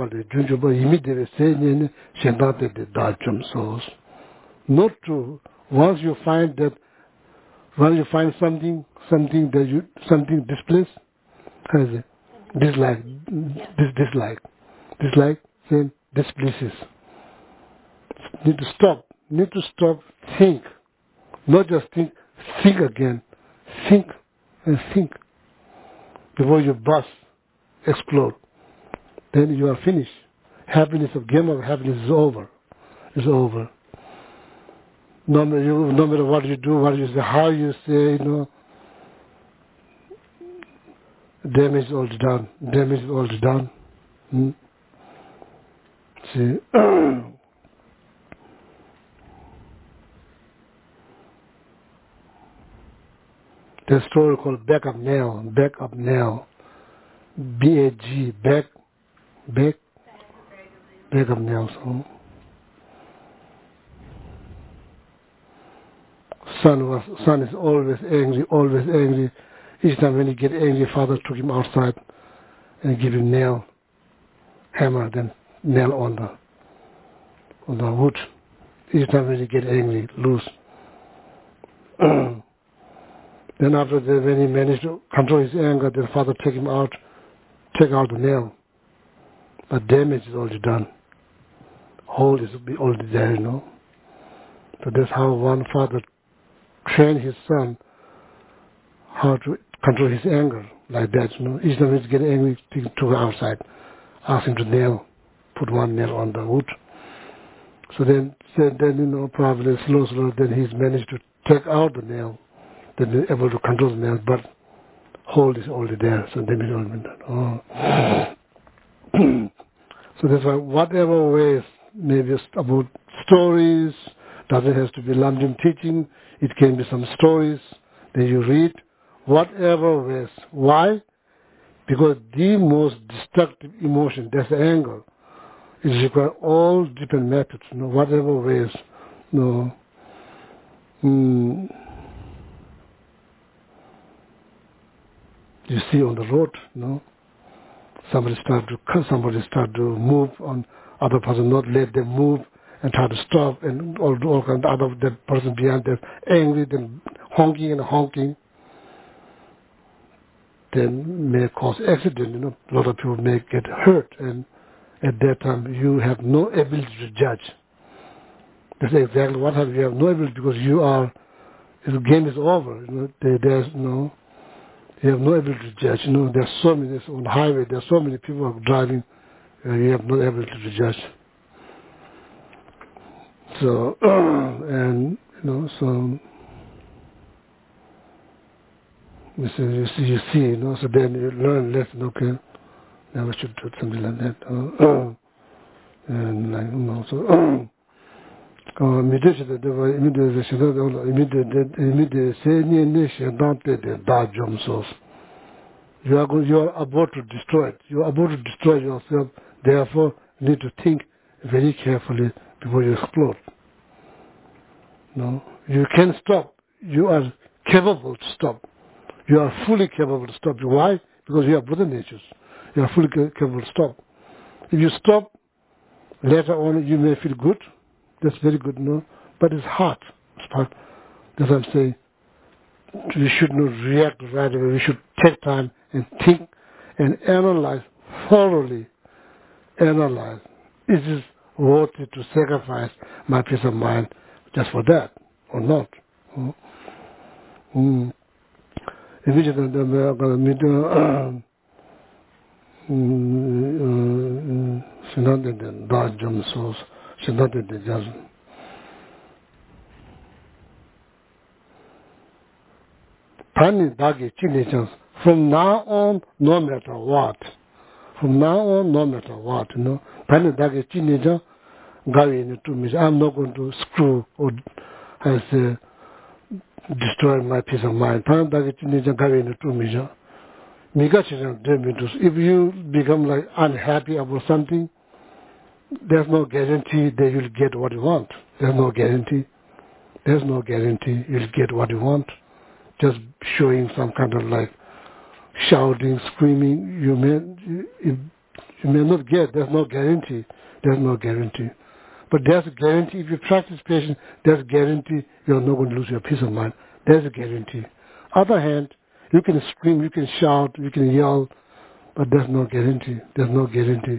saying not to once you find something displaced, dislike, then displeases. Need to stop, think, not just think again, think before you burst. Explode, then you are finished. Game of happiness is over. No matter what you do, what you say, how you say, damage is all done. See, there's a story called Bag of Nail. B-A-G, bag of nails. Son is always angry. Each time when he get angry, father took him outside and give him hammer, then nail on the wood. Each time when he get angry, loose. Then after that, when he managed to control his anger, then father take out the nail. But damage is already done. Hole is already there, So that's how one father trained his son how to control his anger like that, Each time he's getting angry, he took him outside, ask him to put one nail on the wood. So then probably slow, then he's managed to take out the nail, then he's able to control the nail, but hole is already there, so damage is already been done. So that's why whatever ways, maybe about stories, doesn't have to be Lamdim teaching, it can be some stories that you read, whatever ways. Why? Because the most destructive emotion, that's the anger, it requires all different methods, whatever ways. You see on the road, somebody start to cut, somebody start to move on other person, not let them move and try to stop, and all kind of other that person behind them angry, then honking, then may cause accident. A lot of people may get hurt, and at that time you have no ability to judge. That's exactly what happens. You have no ability because the game is over. There's no. You have no ability to judge. There's so many on the highway. There's so many people driving. You have no ability to judge. So so you see. So then you learn lesson. Okay, never should do something like that. And so. Immediately, you are about to destroy it. You are about to destroy yourself. Therefore, you need to think very carefully before you explode. You can stop. You are capable to stop. You are fully capable to stop. Why? Because you are brother natures. You are fully capable to stop. If you stop, later on you may feel good. That's very good, but it's hard. That's what I'm saying. We should not react right away. We should take time and think and analyze, thoroughly analyze. Is it worth it to sacrifice my peace of mind just for that or not? Immediately, from now on, no matter what, I'm not going to screw or destroy my peace of mind. If you become like unhappy about something, there's no guarantee that you'll get what you want. There's no guarantee you'll get what you want. Just showing some kind of like shouting, screaming, you may not get. There's no guarantee. But there's a guarantee. If you practice patience, there's a guarantee you're not going to lose your peace of mind. There's a guarantee. Other hand, you can scream, you can shout, you can yell, but there's no guarantee. There's no guarantee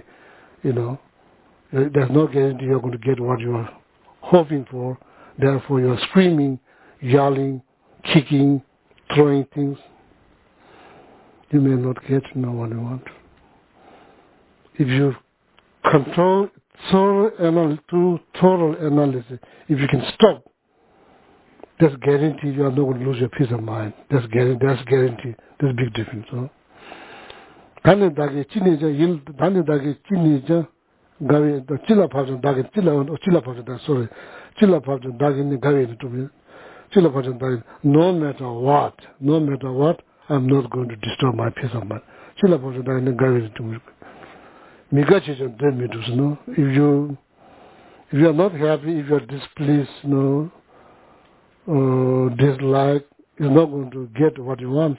you're going to get what you're hoping for. Therefore, you're screaming, yelling, kicking, throwing things. You may not get what you want. If you control through thorough analysis, if you can stop, that's guarantee you are not going to lose your peace of mind. That's guarantee. There's a big difference. No matter what, I'm not going to disturb my peace of mind. If you are not happy, if you are displeased, dislike, you're not going to get what you want.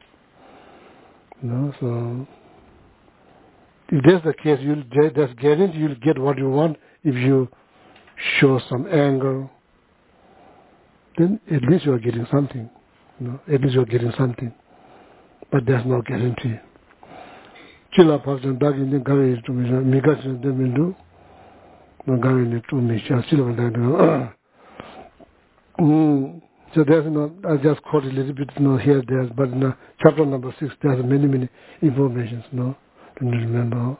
So if that's the case, that's guaranteed you'll get what you want. If you show some anger, then at least you're getting something. But there's no guarantee. Chila person dagi ni gawe to me, migas de mindu, no gawe ni to me, chila. So there's I just quote a little bit here, there, but in chapter number 6, there's many informations, to remember.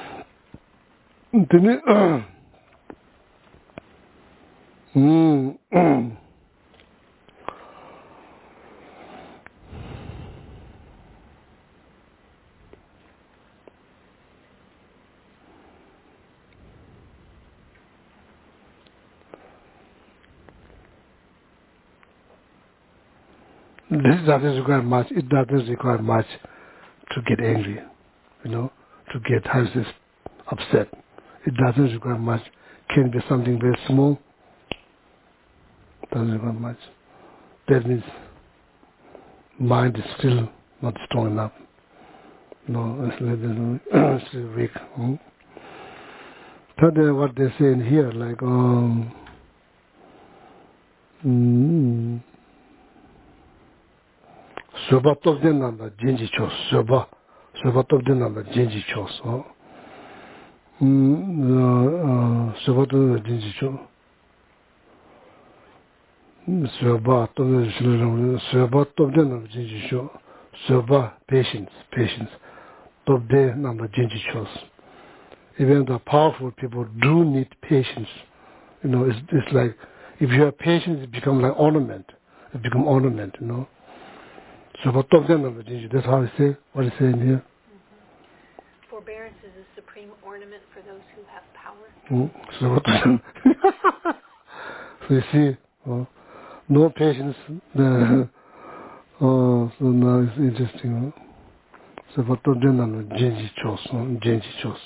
This doesn't require much. It doesn't require much to get angry, to get upset. It doesn't require much. Can be something very small. Doesn't require much. That means mind is still not strong enough. No, it's still weak. Third, what they say in here, like, Soba top den nanda jinji chos, soba top den nanda jinji chos. Soba top den jinji chos. Soba top den nanda jinji chos. Soba, patience. Top den nanda jinji chos. Even the powerful people do need patience. It's like, if you have patience, it becomes like ornament. It becomes ornament, So what top them that's how I say what I say in here. Forbearance is a supreme ornament for those who have power. So what so you see, no patience. So now it's interesting. So what top them Genji Chos.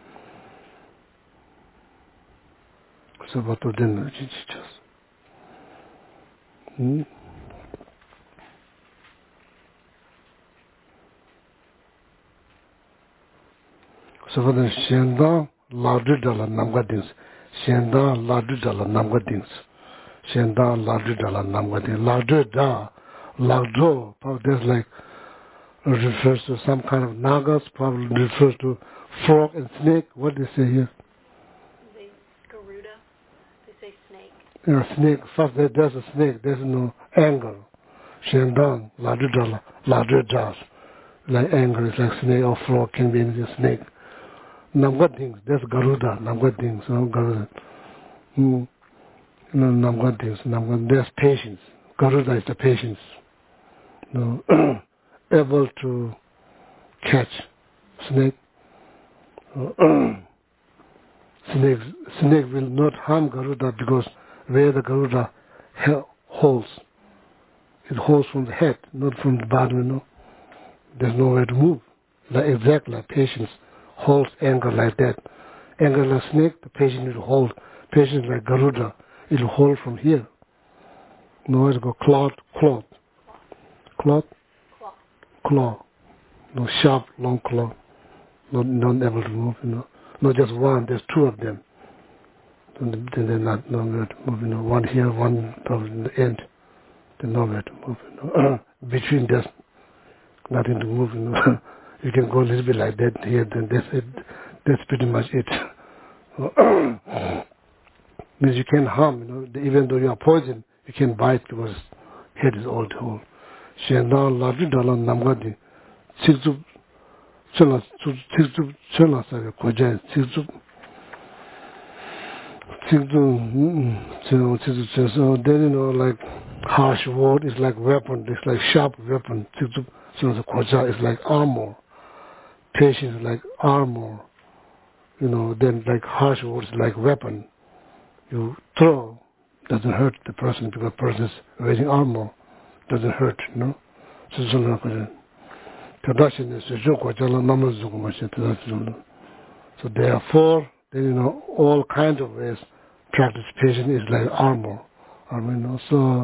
So what top them Genji Chos. So for the Shenda Ladu Dala Namgadins. Shenda Ladu Dala Namgadins. Shenda Ladu Dala Namgadins. Ladu Da. Ladu, there's like, refers to some kind of nagas, probably refers to frog and snake. What do they say here? They Garuda. They say snake. Yeah, snake. First, there's a snake. There's no anger. Shenda Ladu Dala. Ladu Das. Like anger is like snake or frog can be anything snake. Namgadins, that's Garuda, Namgadins, Garuda. Namgadins, there's patience. Garuda is the patience. Able to catch snake. Snake will not harm Garuda because where the Garuda holds, it holds from the head, not from the bottom, There's nowhere to move. Exactly like patience. Holds anger like that. Anger like snake, the patient will hold. Patience like Garuda, it will hold from here. No, it'll go claw. No, sharp, long claw. Not able to move, Not just one, there's two of them. Then they're not nowhere to move, One here, one probably in the end. They're nowhere to move, Between there's nothing to move, You can go a little bit like that here, then that's it. That's pretty much it. Means you can't harm, even though you are poisoned, you can bite because head is all whole. Shenda Ladu Dala Namgadi. Chikzub Chela Saga Koja. So then, like harsh word is like weapon, it's like sharp weapon. Chikzub Chela Koja is like armor. Patience is like armor, then like harsh words like weapon. You throw, doesn't hurt the person because the person is wearing armor, doesn't hurt, So therefore, all kinds of ways practice patience is like armor. So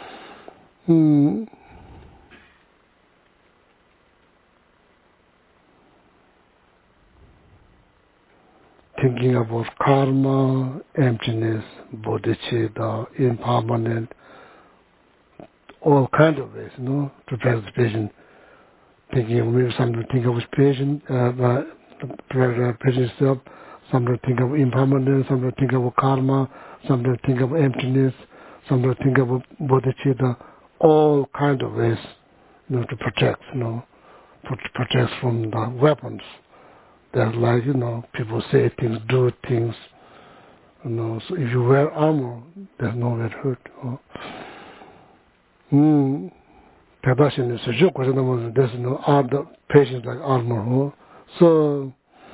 thinking about karma, emptiness, bodhicitta, impermanent, all kinds of ways, to practice patience. Thinking of maybe something to think of patience, patience itself, something to think of impermanence, something to think of karma, something to think of emptiness, something to think of bodhicitta, all kinds of ways, to protect, protect from the weapons. There's like, people say things, do things, So if you wear armor, there's nowhere to hurt. Tadashin is a joke, there's no other patience like armor. So,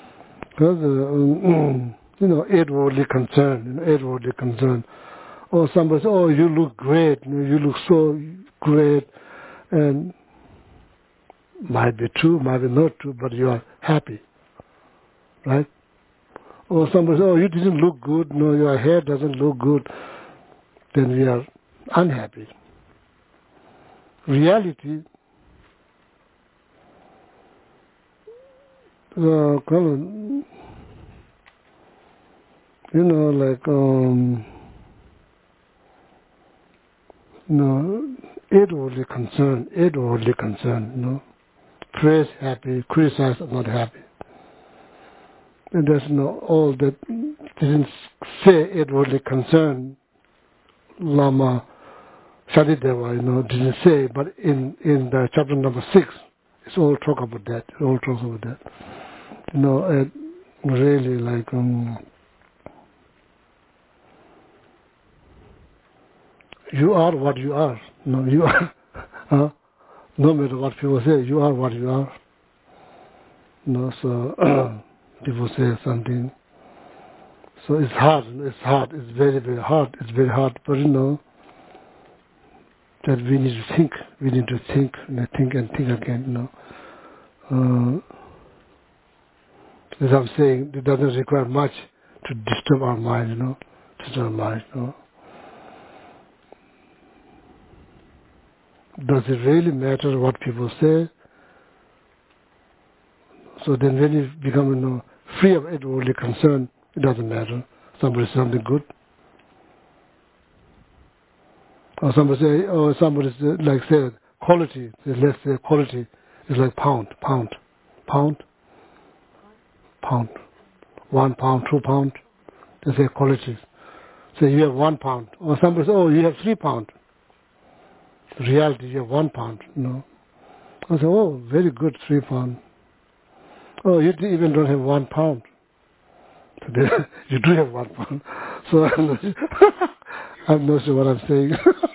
outwardly concerned. Or somebody says, oh, you look great, you look so great, and might be true, might be not true, but you are happy. Right? Or somebody says, oh, you didn't look good, your hair doesn't look good, then we are unhappy. Reality outwardly concerned, praise happy, criticize not happy. And there's all that didn't say outwardly concerned, Lama Shadideva, didn't say, but in the chapter number 6, it's all talk about that. It all talks about that. Really like you are what you are. You are. No matter what people say, you are what you are. So people say something. So it's hard. It's hard. It's very, very hard. It's very hard. But that we need to think. We need to think and think again. As I'm saying, it doesn't require much to disturb our mind. Disturb our mind. Does it really matter what people say? So then when you become free of outwardly concern, it doesn't matter. Somebody says something good. Or somebody say, like say quality. Let's say quality is like pound. 1 pound, 2 pound. They say quality. Say you have 1 pound. Or somebody says, you have 3 pound. The reality, you have 1 pound. I say, very good, 3 pound. You even don't have 1 pound. You do have 1 pound. So I'm not sure what I'm saying.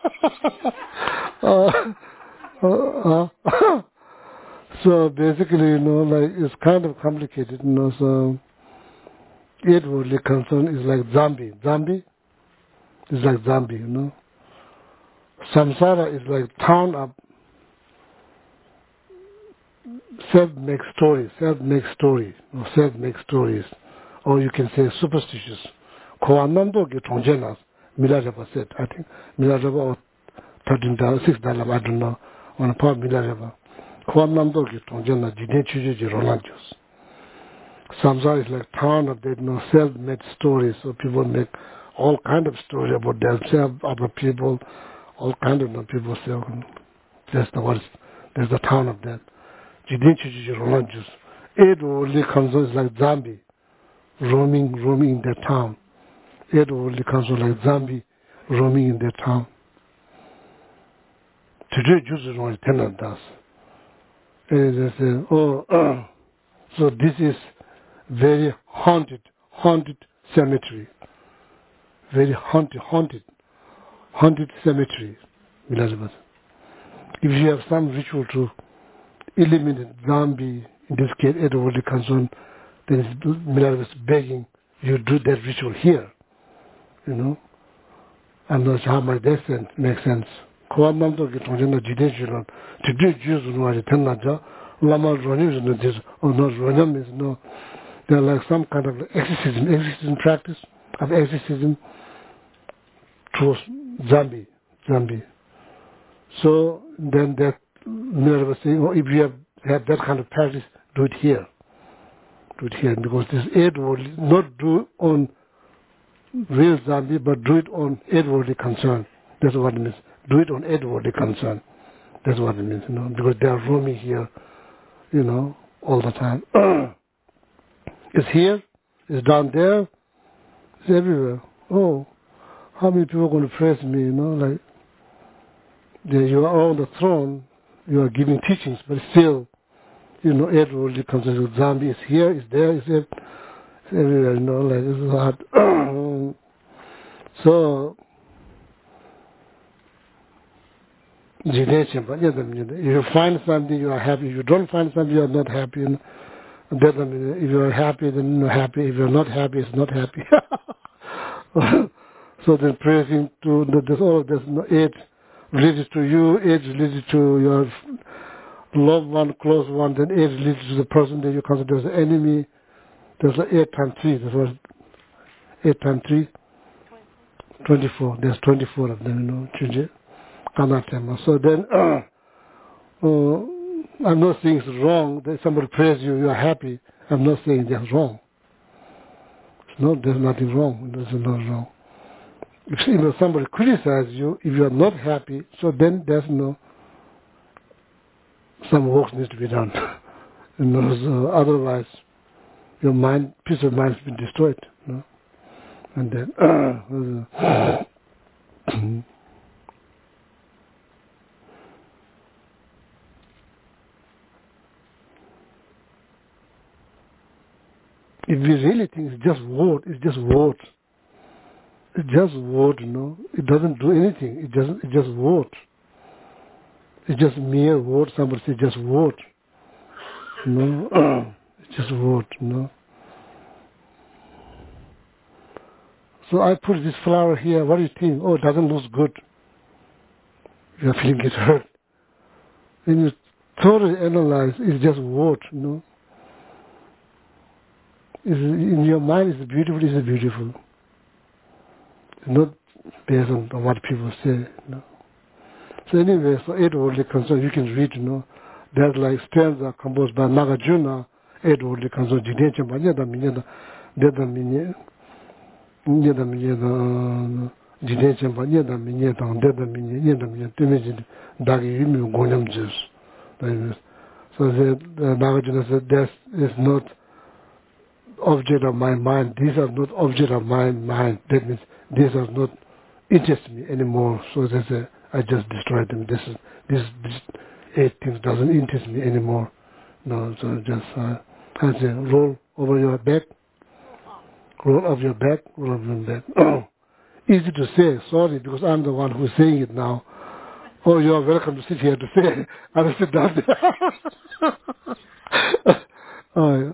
So basically, it's kind of complicated. So outwardly concerned is like zombie. Zombie is like zombie. Samsara is like town up. Self-make stories, or you can say superstitious. Koanamdo ge tongjenas, Milareva said, I think, Milareva or $13, $6, I don't know, on a part Milareva. Koanamdo ge tongjenas, jide chuji rolanjos. Samsara is like town of that, self-made stories, so people make all kind of stories about themselves, other people, all kind of people say, that's the town of that. It only comes out like zombie, roaming in their town. It only comes out like zombie, roaming in their town. Today, Jews don't tenant does. And they say, so this is very haunted cemetery. Very haunted cemetery. If you have some ritual to eliminate zombie, in this case, outwardly concerned, then Miller is begging you do that ritual here. I'm not sure how much that makes sense. Today, Jews know Lama Ronim is not Ronim is they're like some kind of exorcism practice of exorcism towards zombie. So then that Miller was saying, if you have that kind of practice, do it here, because this aid will not do on real zombie, but do it on outwardly concern. That's what it means. Do it on outwardly concern. That's what it means, because they are roaming here, all the time. It's here, it's down there, it's everywhere. How many people are going to praise me, like you are on the throne, you are giving teachings, but still, outwardly concerned with zombie. It's here, it's there, it's everywhere, like it's hard. So, if you find something, you are happy. If you don't find something, you are not happy. If you are happy, then you're happy. If you're not happy, it's not happy. So then praising to there's age related to you, age related to your loved one, close one, then age related to the person that you consider as an enemy. There's like 8 times 3. That's what 8 times 3? 24. There's 24 of them, So then, I'm not saying it's wrong that somebody praise you, you are happy. I'm not saying that's wrong. There's nothing wrong. There's nothing wrong. If somebody criticizes you, if you are not happy, so then there's some work needs to be done. So otherwise, your mind, peace of mind has been destroyed. And then, if we really think it's just word, it's just word. It's just word, It doesn't do anything. It's just word. It's just mere word. Somebody says just word. It's just word, So I put this flower here. What do you think? Oh, it doesn't look good. You're feeling it hurt. When you thoroughly analyze, it's just word, In your mind, it's beautiful. It's beautiful. It's not based on what people say. So anyway, so 8 worldly concerns you can read. There's like stanza composed by Nagarjuna. 8 worldly concerns. Jidechem banyada minyada deda minye nyeda minyada jidechem banyada minyada deda minye nyeda minye temeji dagi yimi gonyam jus. So Nagarjuna said that is not object of my mind. These are not object of my mind. That means these are not interest me anymore. So they say I just destroyed them. This 8 things doesn't interest me anymore. So just I say roll over your back, roll off your back, roll off your back. Easy to say, sorry, because I'm the one who's saying it now. Oh, you are welcome to sit here to say it. I will sit down there. Oh, yeah.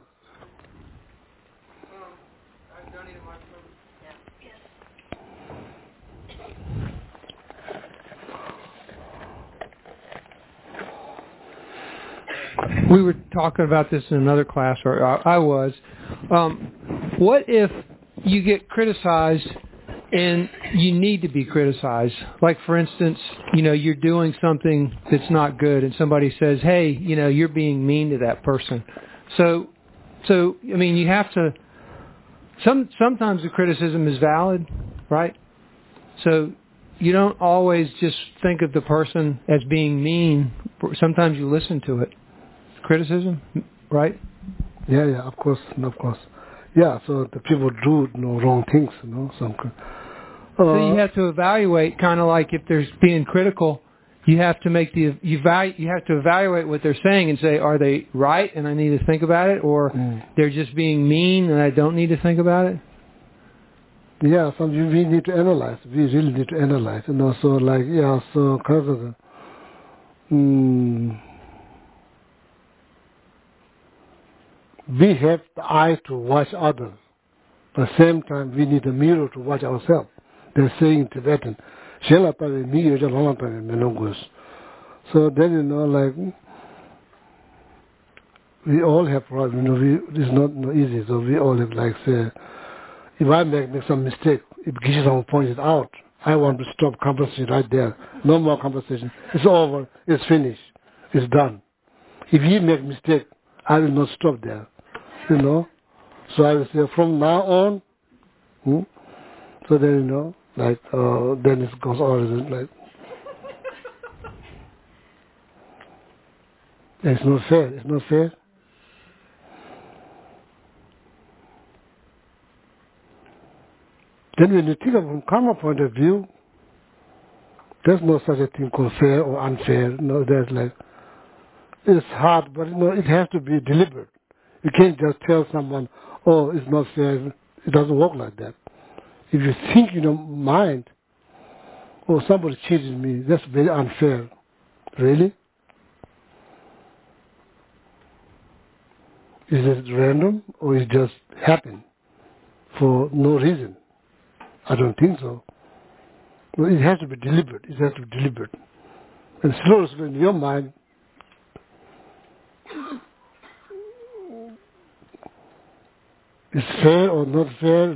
We were talking about this in another class, or I was. What if you get criticized and you need to be criticized? Like, for instance, you're doing something that's not good, and somebody says, hey, you're being mean to that person. So I mean, you have to... Sometimes the criticism is valid, right? So you don't always just think of the person as being mean. Sometimes you listen to it. Criticism, right? Yeah, of course. Yeah, so the people do wrong things, So you have to evaluate, kind of like if there's being critical, you have to make you have to evaluate what they're saying and say, are they right and I need to think about it, or they're just being mean and I don't need to think about it? Yeah, so we need to analyze. We really need to analyze, So like, so because of we have the eye to watch others. At the same time, we need a mirror to watch ourselves. They're saying in Tibetan, so then, like, we all have problems. It's not easy. So we all have, like, say, if I make some mistake, if Geshe points it out, I want to stop conversation right there. No more conversation. It's over. It's finished. It's done. If he make mistake, I will not stop there. So I will say from now on. So then like then it goes on like it's not fair. It's not fair. Then when you think of from karma point of view, there's no such a thing called fair or unfair. There's like it's hard, but it has to be deliberate. You can't just tell someone, oh, it's not fair. It doesn't work like that. If you think in your mind, oh, somebody cheated me, that's very unfair. Really? Is it random or it just happened for no reason? I don't think so. No, it has to be deliberate. It has to be deliberate. And slowly in your mind, it's fair or not fair,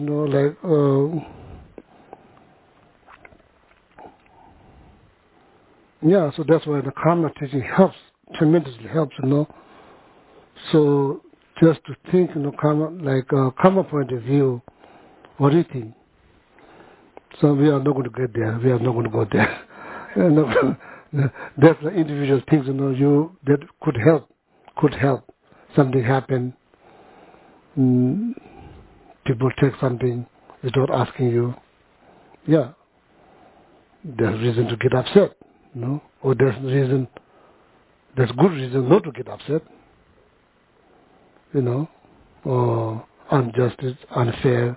yeah, so that's why the karma teaching helps, tremendously helps, So just to think, karma point of view. What do you think? So we are not going to get there. We are not going to go there. That's the individual things, that could help. Something happen. People take something without asking you. Yeah. There's reason to get upset, or there's good reason not to get upset, or injustice, unfair.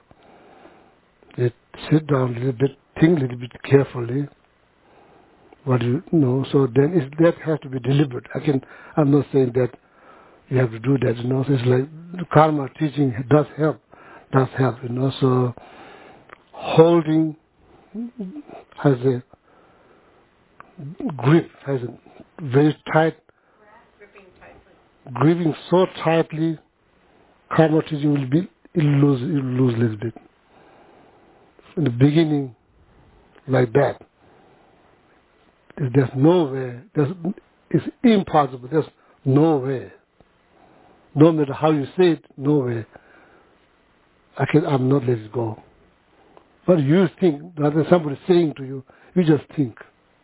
Sit down a little bit, think a little bit carefully. So then that has to be deliberate. I'm not saying that you have to do that, So it's like the karma teaching does help, So holding has a grip, has a very tight, gripping so tightly, karma teaching it'll lose a little bit. In the beginning, like that, there's no way, it's impossible, there's no way. No matter how you say it, no way. I'm not letting it go. But you think, rather than somebody saying to you, you just think.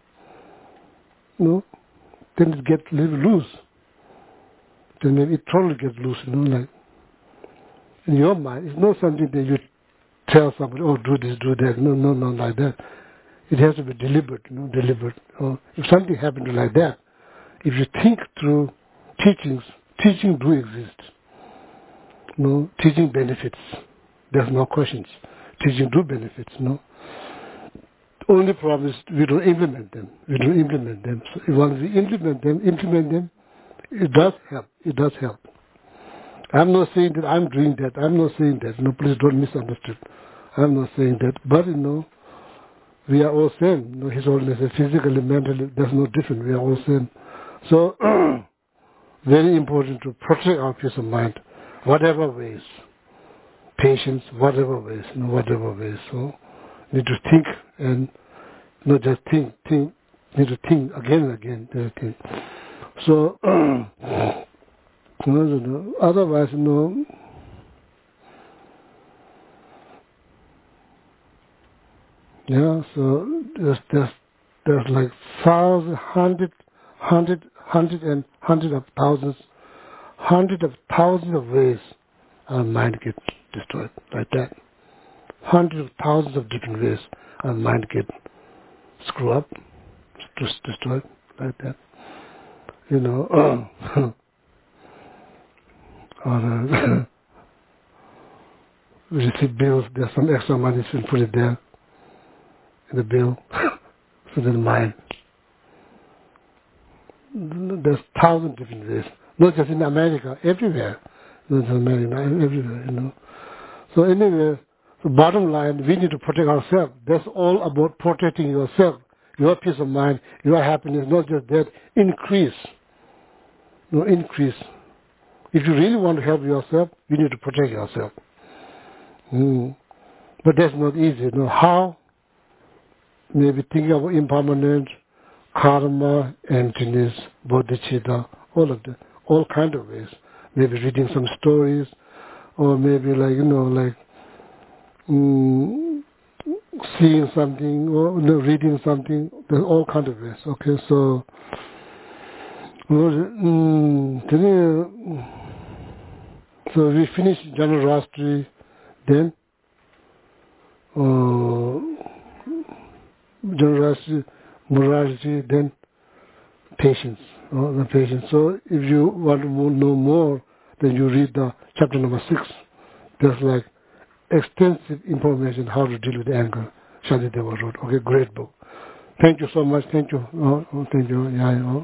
Then it gets a little loose. Then maybe it totally gets loose, like in your mind. It's not something that you tell somebody, oh, do this, do that. No, like that. It has to be deliberate, deliberate. Or if something happened to you like that, if you think through teaching do exist. Teaching benefits. There's no questions. Teaching do benefits, Only problem is we don't implement them. So once we implement them, it does help. I'm not saying that I'm doing that. I'm not saying that. Please don't misunderstand. I'm not saying that. But, we are all same. His Holiness is physically, mentally, there's no difference. We are all same. So, very important to protect our peace of mind, whatever ways. Patience, whatever ways. So, need to think and not just think. Need to think again and again. So, otherwise, Yeah, so there's like thousands, hundred of thousands of ways our mind gets destroyed, like that. Hundreds of thousands of different ways our mind gets screwed up, just destroyed, like that. We receive bills, there's some extra money, so we put it there in the bill, so the mind. There's thousands of different ways, not just in America, everywhere. Not just America, everywhere, So anyway, the bottom line, we need to protect ourselves. That's all about protecting yourself, your peace of mind, your happiness, not just that. Increase. Increase. If you really want to help yourself, you need to protect yourself. But that's not easy. How? Maybe thinking about impermanence, karma, emptiness, bodhicitta, all of that, all kind of ways. Maybe reading some stories, or maybe seeing something, or reading something. There's all kind of ways. Okay, so so we finish General Rastri, then generosity, morality, then patience. The patience. So if you want to know more, then you read the chapter number 6. There's like extensive information how to deal with anger. Shantideva wrote. Okay, great book. Thank you so much. Thank you. Thank you. Yeah.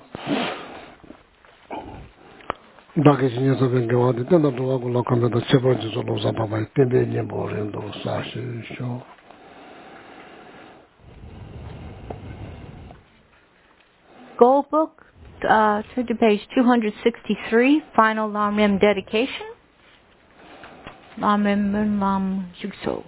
Gold Book, turn to page 263, Final Lam Rim Dedication. Lam Rim Mun Lam Jukso.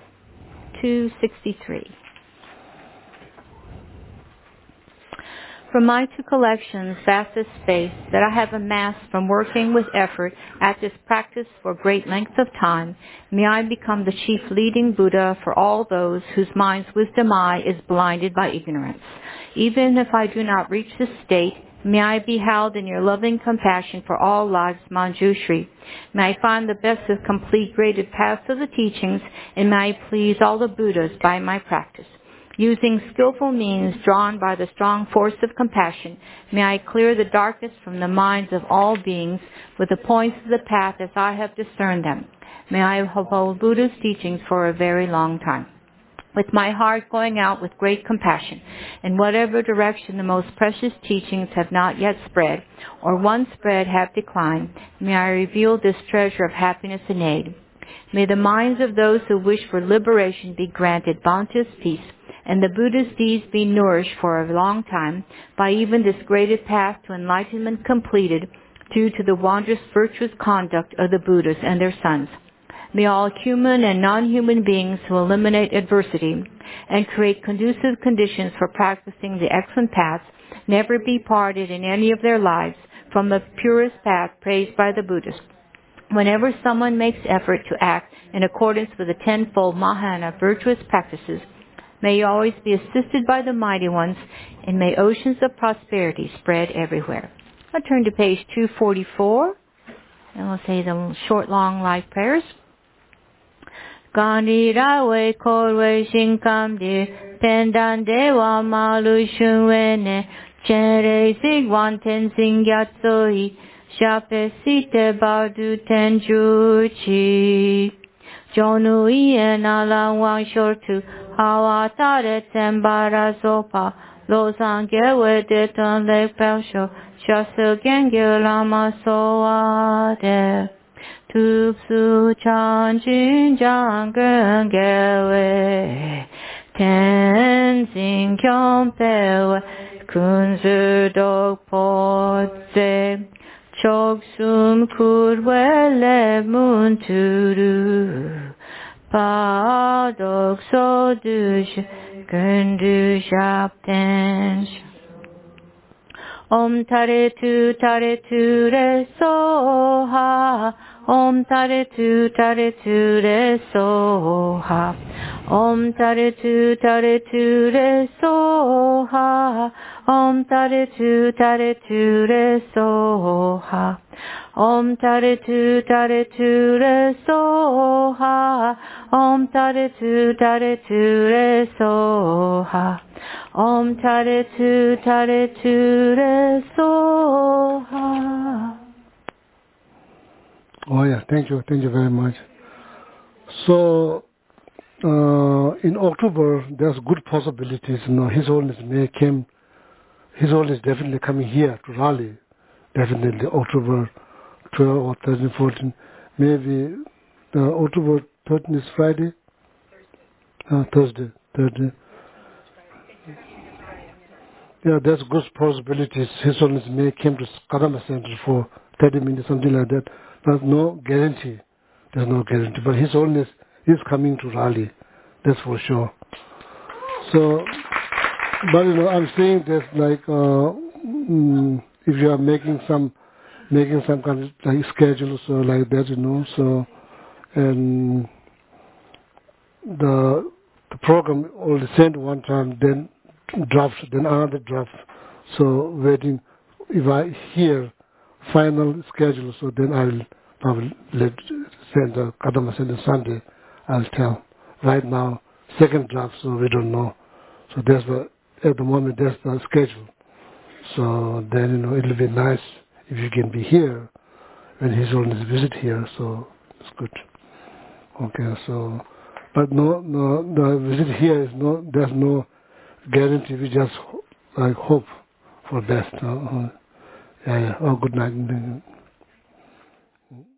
263. From my two collections, vast as space, that I have amassed from working with effort at this practice for great length of time, may I become the chief leading Buddha for all those whose mind's wisdom eye is blinded by ignorance. Even if I do not reach this state, may I be held in your loving compassion for all lives, Manjushri. May I find the best of complete graded paths of the teachings, and may I please all the Buddhas by my practice. Using skillful means drawn by the strong force of compassion, may I clear the darkness from the minds of all beings with the points of the path as I have discerned them. May I uphold Buddha's teachings for a very long time. With my heart going out with great compassion, in whatever direction the most precious teachings have not yet spread, or once spread have declined, may I reveal this treasure of happiness and aid. May the minds of those who wish for liberation be granted bounteous peace, and the Buddha's deeds be nourished for a long time by even this graded path to enlightenment completed due to the wondrous virtuous conduct of the Buddhas and their sons. May all human and non-human beings who eliminate adversity and create conducive conditions for practicing the excellent paths never be parted in any of their lives from the purest path praised by the Buddhas. Whenever someone makes effort to act in accordance with the tenfold Mahayana virtuous practices, may you always be assisted by the mighty ones, and may oceans of prosperity spread everywhere. I'll turn to page 244, and we'll say the short, long life prayers. Gandhi Rawe Korwe Shinkam De Pendan Dewa Malu Shunwene Chere Sigwan Tensing Yatsoi Shape Site Badu Tenjuchi Jonu Ien Alan Wang Shortu Hawatare Tembara Zopa Losangewe Deton Lake Pelsho Shasu Gengyo Lama Soade Tupsu Chanjin Jangen Gewe Tenzin Kyompewe Kunzu Dog Potse Choksum Kurwele Munturu Padok Sodush Kundu Shaptensh Om Tare Tu Re Soha Om Tare Tu Re Soha Om Tare Tu Re Soha Om Tare Tu Re Soha Om Tare Tu Re Soha Om Tare Tu Re Soha Om Tare Tu Re Soha. Oh yeah, thank you very much. So in October, there's good possibilities. His Holiness may came. His Holiness definitely coming here to Raleigh. Definitely October 12 or 13, 14. Maybe October 13 is Friday. Thursday. Yeah, there's good possibilities. His Holiness may come to Kadama Center for 30 minutes, something like that. There's no guarantee. But His Holiness is coming to Raleigh. That's for sure. So, but I'm saying that like if you are making some kind of like schedule, so like that, so and the program only sent one time, then draft, then another draft. So waiting, if I hear final schedule, so then I'll probably send the Kadama Center Sunday. I'll tell. Right now, second draft, so we don't know. So that's at the moment that's the schedule. So then it'll be nice if you can be here when His Holiness visit here. So it's good. Okay, so but the visit here is there's no guarantee. We just like hope for best. Yeah. Oh, good night.